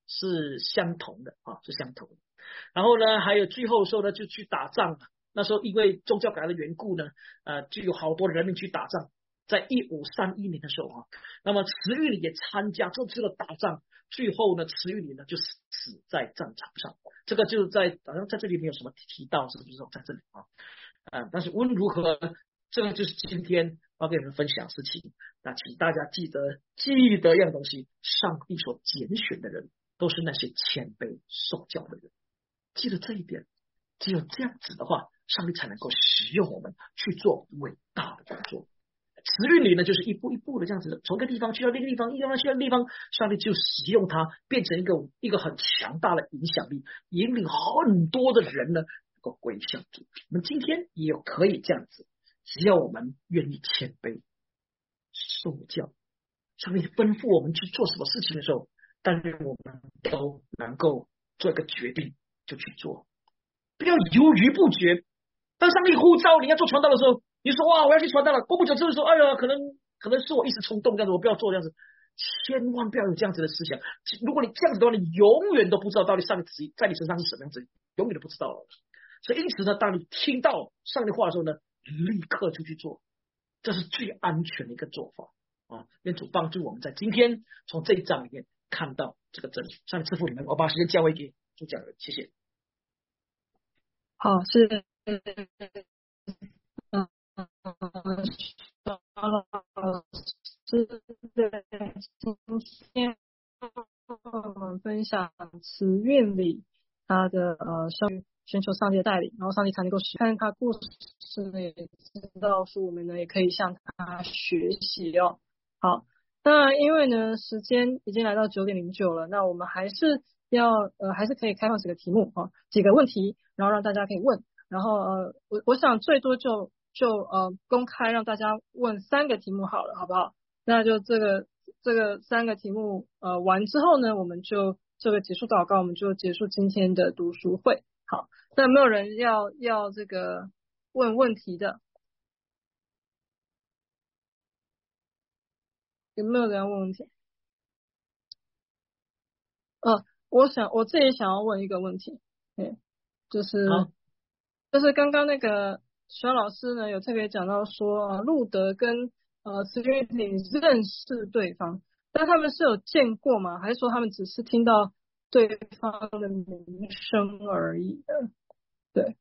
是相同的啊，是相同的。然后呢，还有最后的时候呢，就去打仗。那时候因为宗教改革的缘故呢，就有好多人民去打仗。在1531年的时候啊，那么慈玉里也参加这次的打仗，最后呢，慈玉里呢就死在战场上。这个就好像在这里没有什么提到，是不是在这里啊？但是无论如何，这个就是今天要跟你们分享的事情。那请大家记得一样东西：上帝所拣选的人都是那些谦卑受教的人。记得这一点，只有这样子的话，上帝才能够使用我们去做伟大的工作。慈运里呢，就是一步一步的这样子，从一个地方去到另一个地方，一个地方去到另一个地方，上帝就使用它，变成一个很强大的影响力，引领很多的人呢能够归向主。我们今天也有可以这样子，只要我们愿意谦卑受教，上帝吩咐我们去做什么事情的时候，但愿我们都能够做一个决定就去做，不要犹豫不决。当上帝呼召你要做传道的时候，你说哇我要去传道了，过不久之后说哎呀可能是我一时冲动这样子，我不要做这样子。千万不要有这样子的思想。如果你这样子的话，你永远都不知道到底上帝旨意在你身上是什么样子，永远都不知道了。所以因此呢，当你听到上帝话的时候呢，立刻就去做，这是最安全的一个做法啊！愿主帮助我们在今天从这一章里面看到这个真理。上帝赐福你们，我把时间交回给主讲人，谢谢。 好，是是今天我们分享慈运里他的寻求上帝的带领，然后上帝才能够看他故事呢，也知道说我们呢也可以向他学习哦。好，那因为呢时间已经来到9:09了，那我们还是还是可以开放几个题目啊，几个问题，然后让大家可以问，然后我想最多就公开让大家问3个题目好了，好不好？那就这个3个题目完之后呢，我们就这个结束祷告，我们就结束今天的读书会。好，那有没有人要这个问问题的？有没有人要问问题？我自己想要问一个问题，就是刚刚那个徐老师呢有特别讲到说路德跟慈运里认识对方，但他们是有见过吗？还是说他们只是听到对方的名声而已的？对，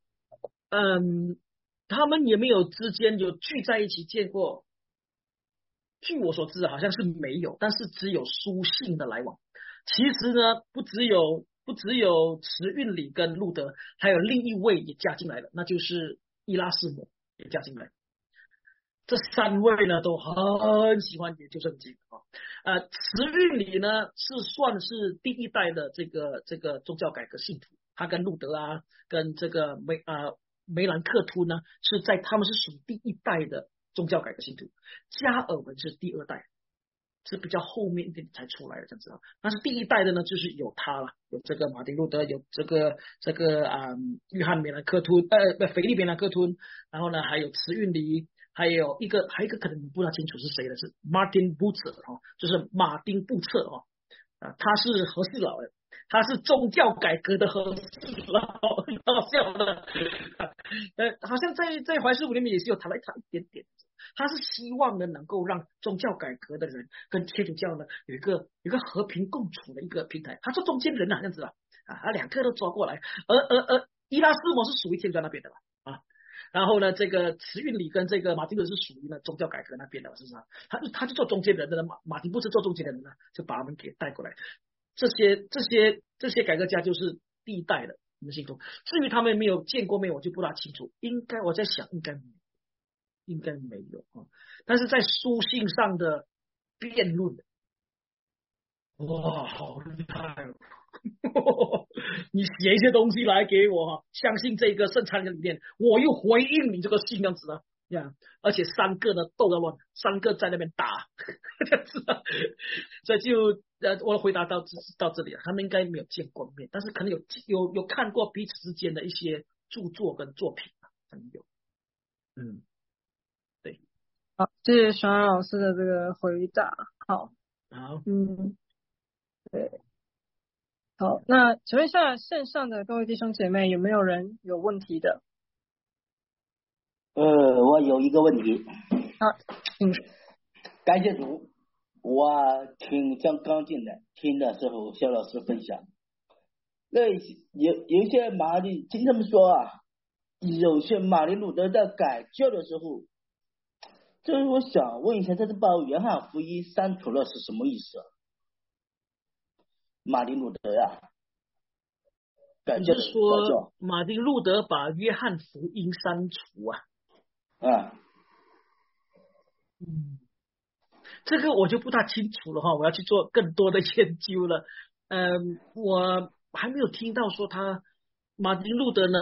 他们也没有之间有聚在一起见过。据我所知好像是没有，但是只有书信的来往。其实呢，不只有慈运里跟路德，还有另一位也加进来了，那就是伊拉斯谟也加进来。这3位呢都很喜欢研究圣经啊。慈运里呢是算是第一代的这个宗教改革信徒，他跟路德啊，跟这个梅兰克吞呢他们是属于第一代的宗教改革信徒，加尔文是第2代，是比较后面一点才出来的这样子啊。但是第一代的呢，就是有他了，有这个马丁路德，有这个约翰梅兰克吞，腓力梅兰克吞，然后呢还有慈运里，还有一个可能你不知道清楚是谁的，是 Martin Bucer 就是马丁布策他是和事佬的。他是宗教改革的和事佬，很好笑的。好像在怀世武里面也是有谈了一点点。他是希望呢能够让宗教改革的人跟天主教呢有一个和平共处的一个平台。他做中间人这样子2个都抓过来。而伊拉斯谟是属于天主教那边的啊。然后呢，这个慈运里跟这个马丁路德是属于呢宗教改革那边的，是不是？他就做中间人的，马丁不是做中间人的呢，就把他们给带过来。这些改革家就是第一代的我们信徒。至于他们没有见过面，我就不大清楚。我在想应该没有啊。但是在书信上的辩论，哇，好厉害哦！你写一些东西来给我，相信这个圣餐的里面，我又回应你这个信这样子啊。而且3个呢斗得乱，3个在那边打，这样子所以就我的回答到这里，他们应该没有见过面，但是可能有看过彼此之间的一些著作跟作品可能有。对。 好，谢谢徐老师的这个回答。好， 好， 对。 好，那请问一下线上的各位弟兄姐妹，有没有人有问题的？ 我有一个问题。 好， 感谢主，我刚进来，听的时候肖老师分享，那有些听他们说啊，有些马丁路德在改教的时候，就是我想问一下，这是把约翰福音删除了是什么意思？马丁路德呀， 你是说马丁路德把约翰福音删除啊？这个我就不大清楚了哈，我要去做更多的研究了。我还没有听到说马丁路德呢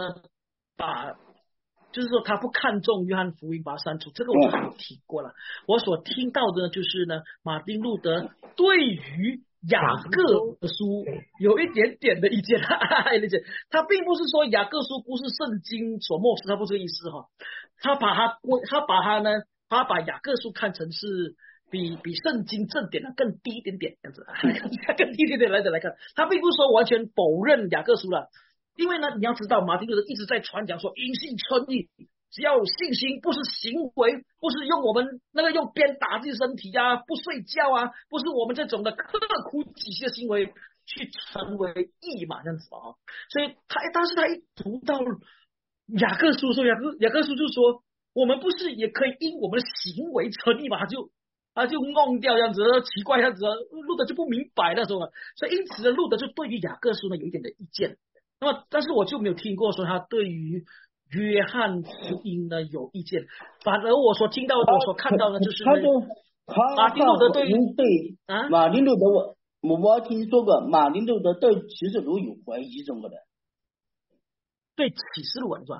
就是说他不看重约翰福音把它删除，这个我就还没有听过了。我所听到的就是呢，马丁路德对于雅各书有一点点的意见，他并不是说雅各书不是圣经所漠视，他不是这个意思哈。他把雅各书看成是比圣经正点的更低一点点这样子，更低一点点来看，他并不是说完全否认雅各书了，因为呢，你要知道马丁路德一直在传讲说因信称义，只要有信心，不是行为，不是用我们用鞭打自己身体啊，不睡觉啊，不是我们这种的刻苦己心的行为去成为义嘛，这样子啊。所以但是他一读到雅各书说雅各书就说我们不是也可以因我们的行为称义嘛，他就弄掉这样子，奇怪这样子，路德就不明白那种了，所以因此呢，路德就对于雅各书呢有一点的意见。那么，但是我就没有听过说他对于约翰福音呢有意见，反而我所听到的、我所看到的，就是马丁路德对马丁路德我听说过马丁路德对启示录有怀疑什么的。 对启示录是吧？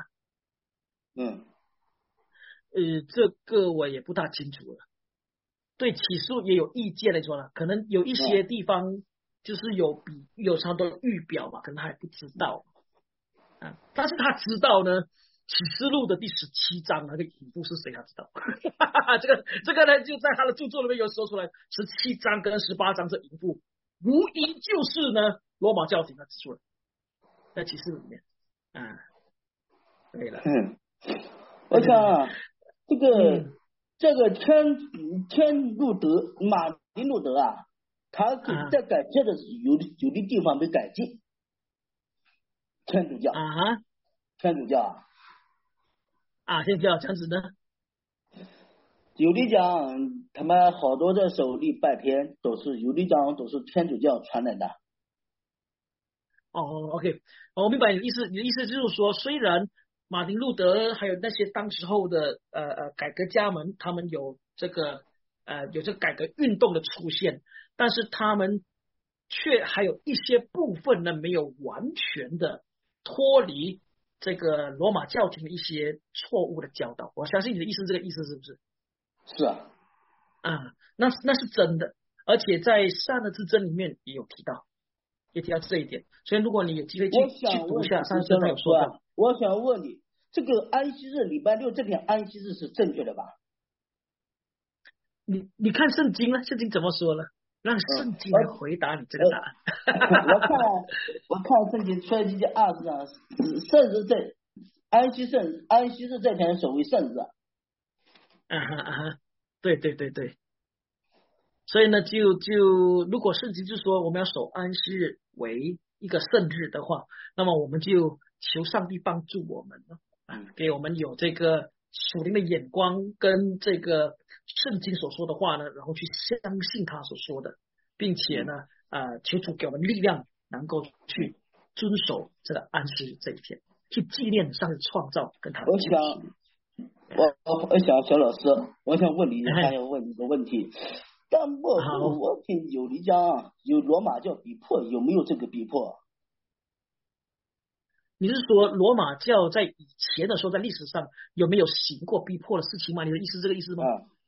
这个我也不大清楚了。对启示录也有意见来说了，可能有一些地方就是有差不多预表嘛，可能他还不知道但是他知道呢，启示录的第17章那个引部是谁他知道这个呢就在他的著作里面有说出来，17章跟18章这引部无疑就是呢罗马教廷他指出了在启示录里面对了。 我想这个天路德马丁路德啊，他在改教的有的地方被改进，天主教天主教这样子呢， 有的讲他们好多的守礼拜天有的讲都是天主教传来的。 OK， 我明白你的意思。你的意思就是说，虽然马丁路德还有那些当时候的改革家们，他们有这个改革运动的出现，但是他们却还有一些部分呢没有完全的脱离这个罗马教廷的一些错误的教导。我相信你的意思，这个意思是不是？ 是那是真的，而且在善恶之争里面也提到这一点。所以如果你有机会去读一下善恶之争有说到。 我想问你，这个安息日礼拜六这篇安息日是正确的吧？ 你看圣经呢？圣经怎么说呢？让圣经来回答你这个答案。我看圣经出埃及记20章，圣日在安息日这天守为圣日。 对。所以呢，就如果圣经就说我们要守安息日为一个圣日的话，那么我们就求上帝帮助我们给我们有这个属灵的眼光跟这个圣经所说的话呢，然后去相信他所说的，并且呢求主给我们力量，能够去遵守这个安息日这一天，去纪念上帝创造跟他的救赎。 我想小老师，我想问你还要问一个问题，但我听有的讲有罗马教逼迫，有没有这个逼迫？ 你是说罗马教在以前的时候，在历史上有没有行过逼迫的事情吗？你的意思是这个意思吗？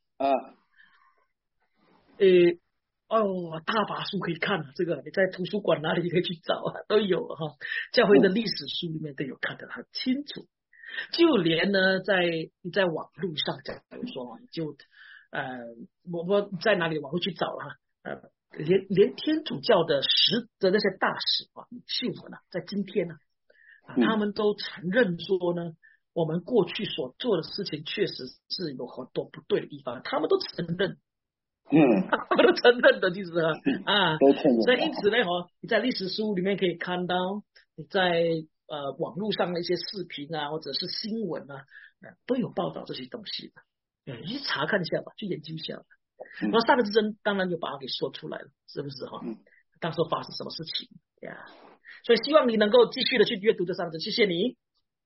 大把书可以看这个你在图书馆哪里可以去找都有教会的历史书里面都有看得很清楚。就连呢你在网络上，假如说就我在哪里网络去找连天主教的那些大使啊、领袖们呢，在今天呢他们都承认说呢，我们过去所做的事情确实是有很多不对的地方，他们都承认。他们都承认的，就是所以因此呢，你在历史书里面可以看到，你在网络上的一些视频啊，或者是新闻啊，都有报道这些东西的。你去查看一下吧，去研究一下吧。然后萨德之争当然就把它给说出来了，是不是当时发生什么事情呀？所以希望你能够继续的去阅读这三个，谢谢你。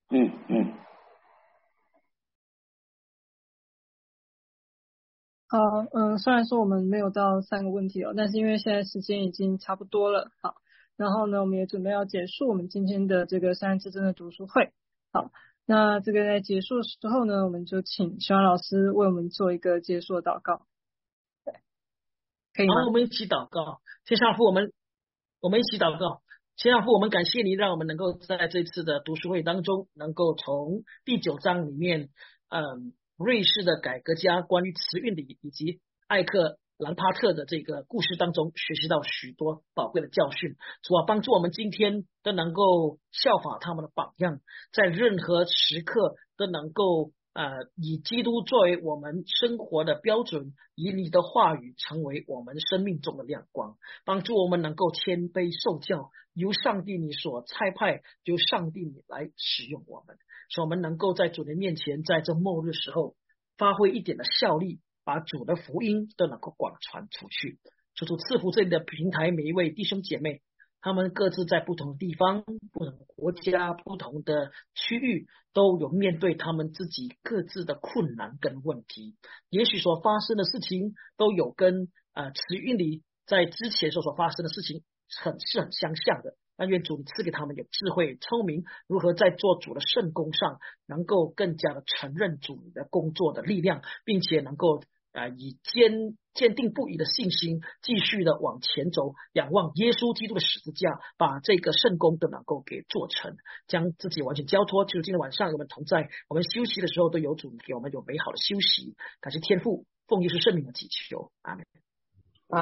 好，虽然说我们没有到3个问题但是因为现在时间已经差不多了，好，然后呢，我们也准备要结束我们今天的这个三人之争的读书会。好，那这个在结束的时候呢，我们就请小安老师为我们做一个结束的祷告，对，可以吗？ 好，我们一起祷告，天上父，我们一起祷告。天上父，我们感谢你，让我们能够在这次的读书会当中，能够从第9章里面，瑞士的改革家关于慈运礼以及艾克兰帕特的这个故事当中，学习到许多宝贵的教训。主啊，帮助我们今天都能够效法他们的榜样，在任何时刻都能够以基督作为我们生活的标准，以你的话语成为我们生命中的亮光，帮助我们能够谦卑受教，由上帝你所差派，由上帝你来使用我们，使我们能够在主的面前，在这末日时候发挥一点的效力，把主的福音都能够广传出去。求主赐福这里的平台每一位弟兄姐妹，他们各自在不同的地方、不同的国家、不同的区域，都有面对他们自己各自的困难跟问题。也许所发生的事情都有跟慈运里在之前所发生的事情很相像的。但愿主赐给他们有智慧、聪明，如何在做主的圣工上，能够更加的承认主的工作的力量，并且能够以坚定不移的信心继续的往前走，仰望耶稣基督的十字架，把这个圣工都能够给做成，将自己完全交托。就是今天晚上我们同在，我们休息的时候都有主给我们有美好的休息。感谢天父，奉耶稣圣名的祈求，阿们。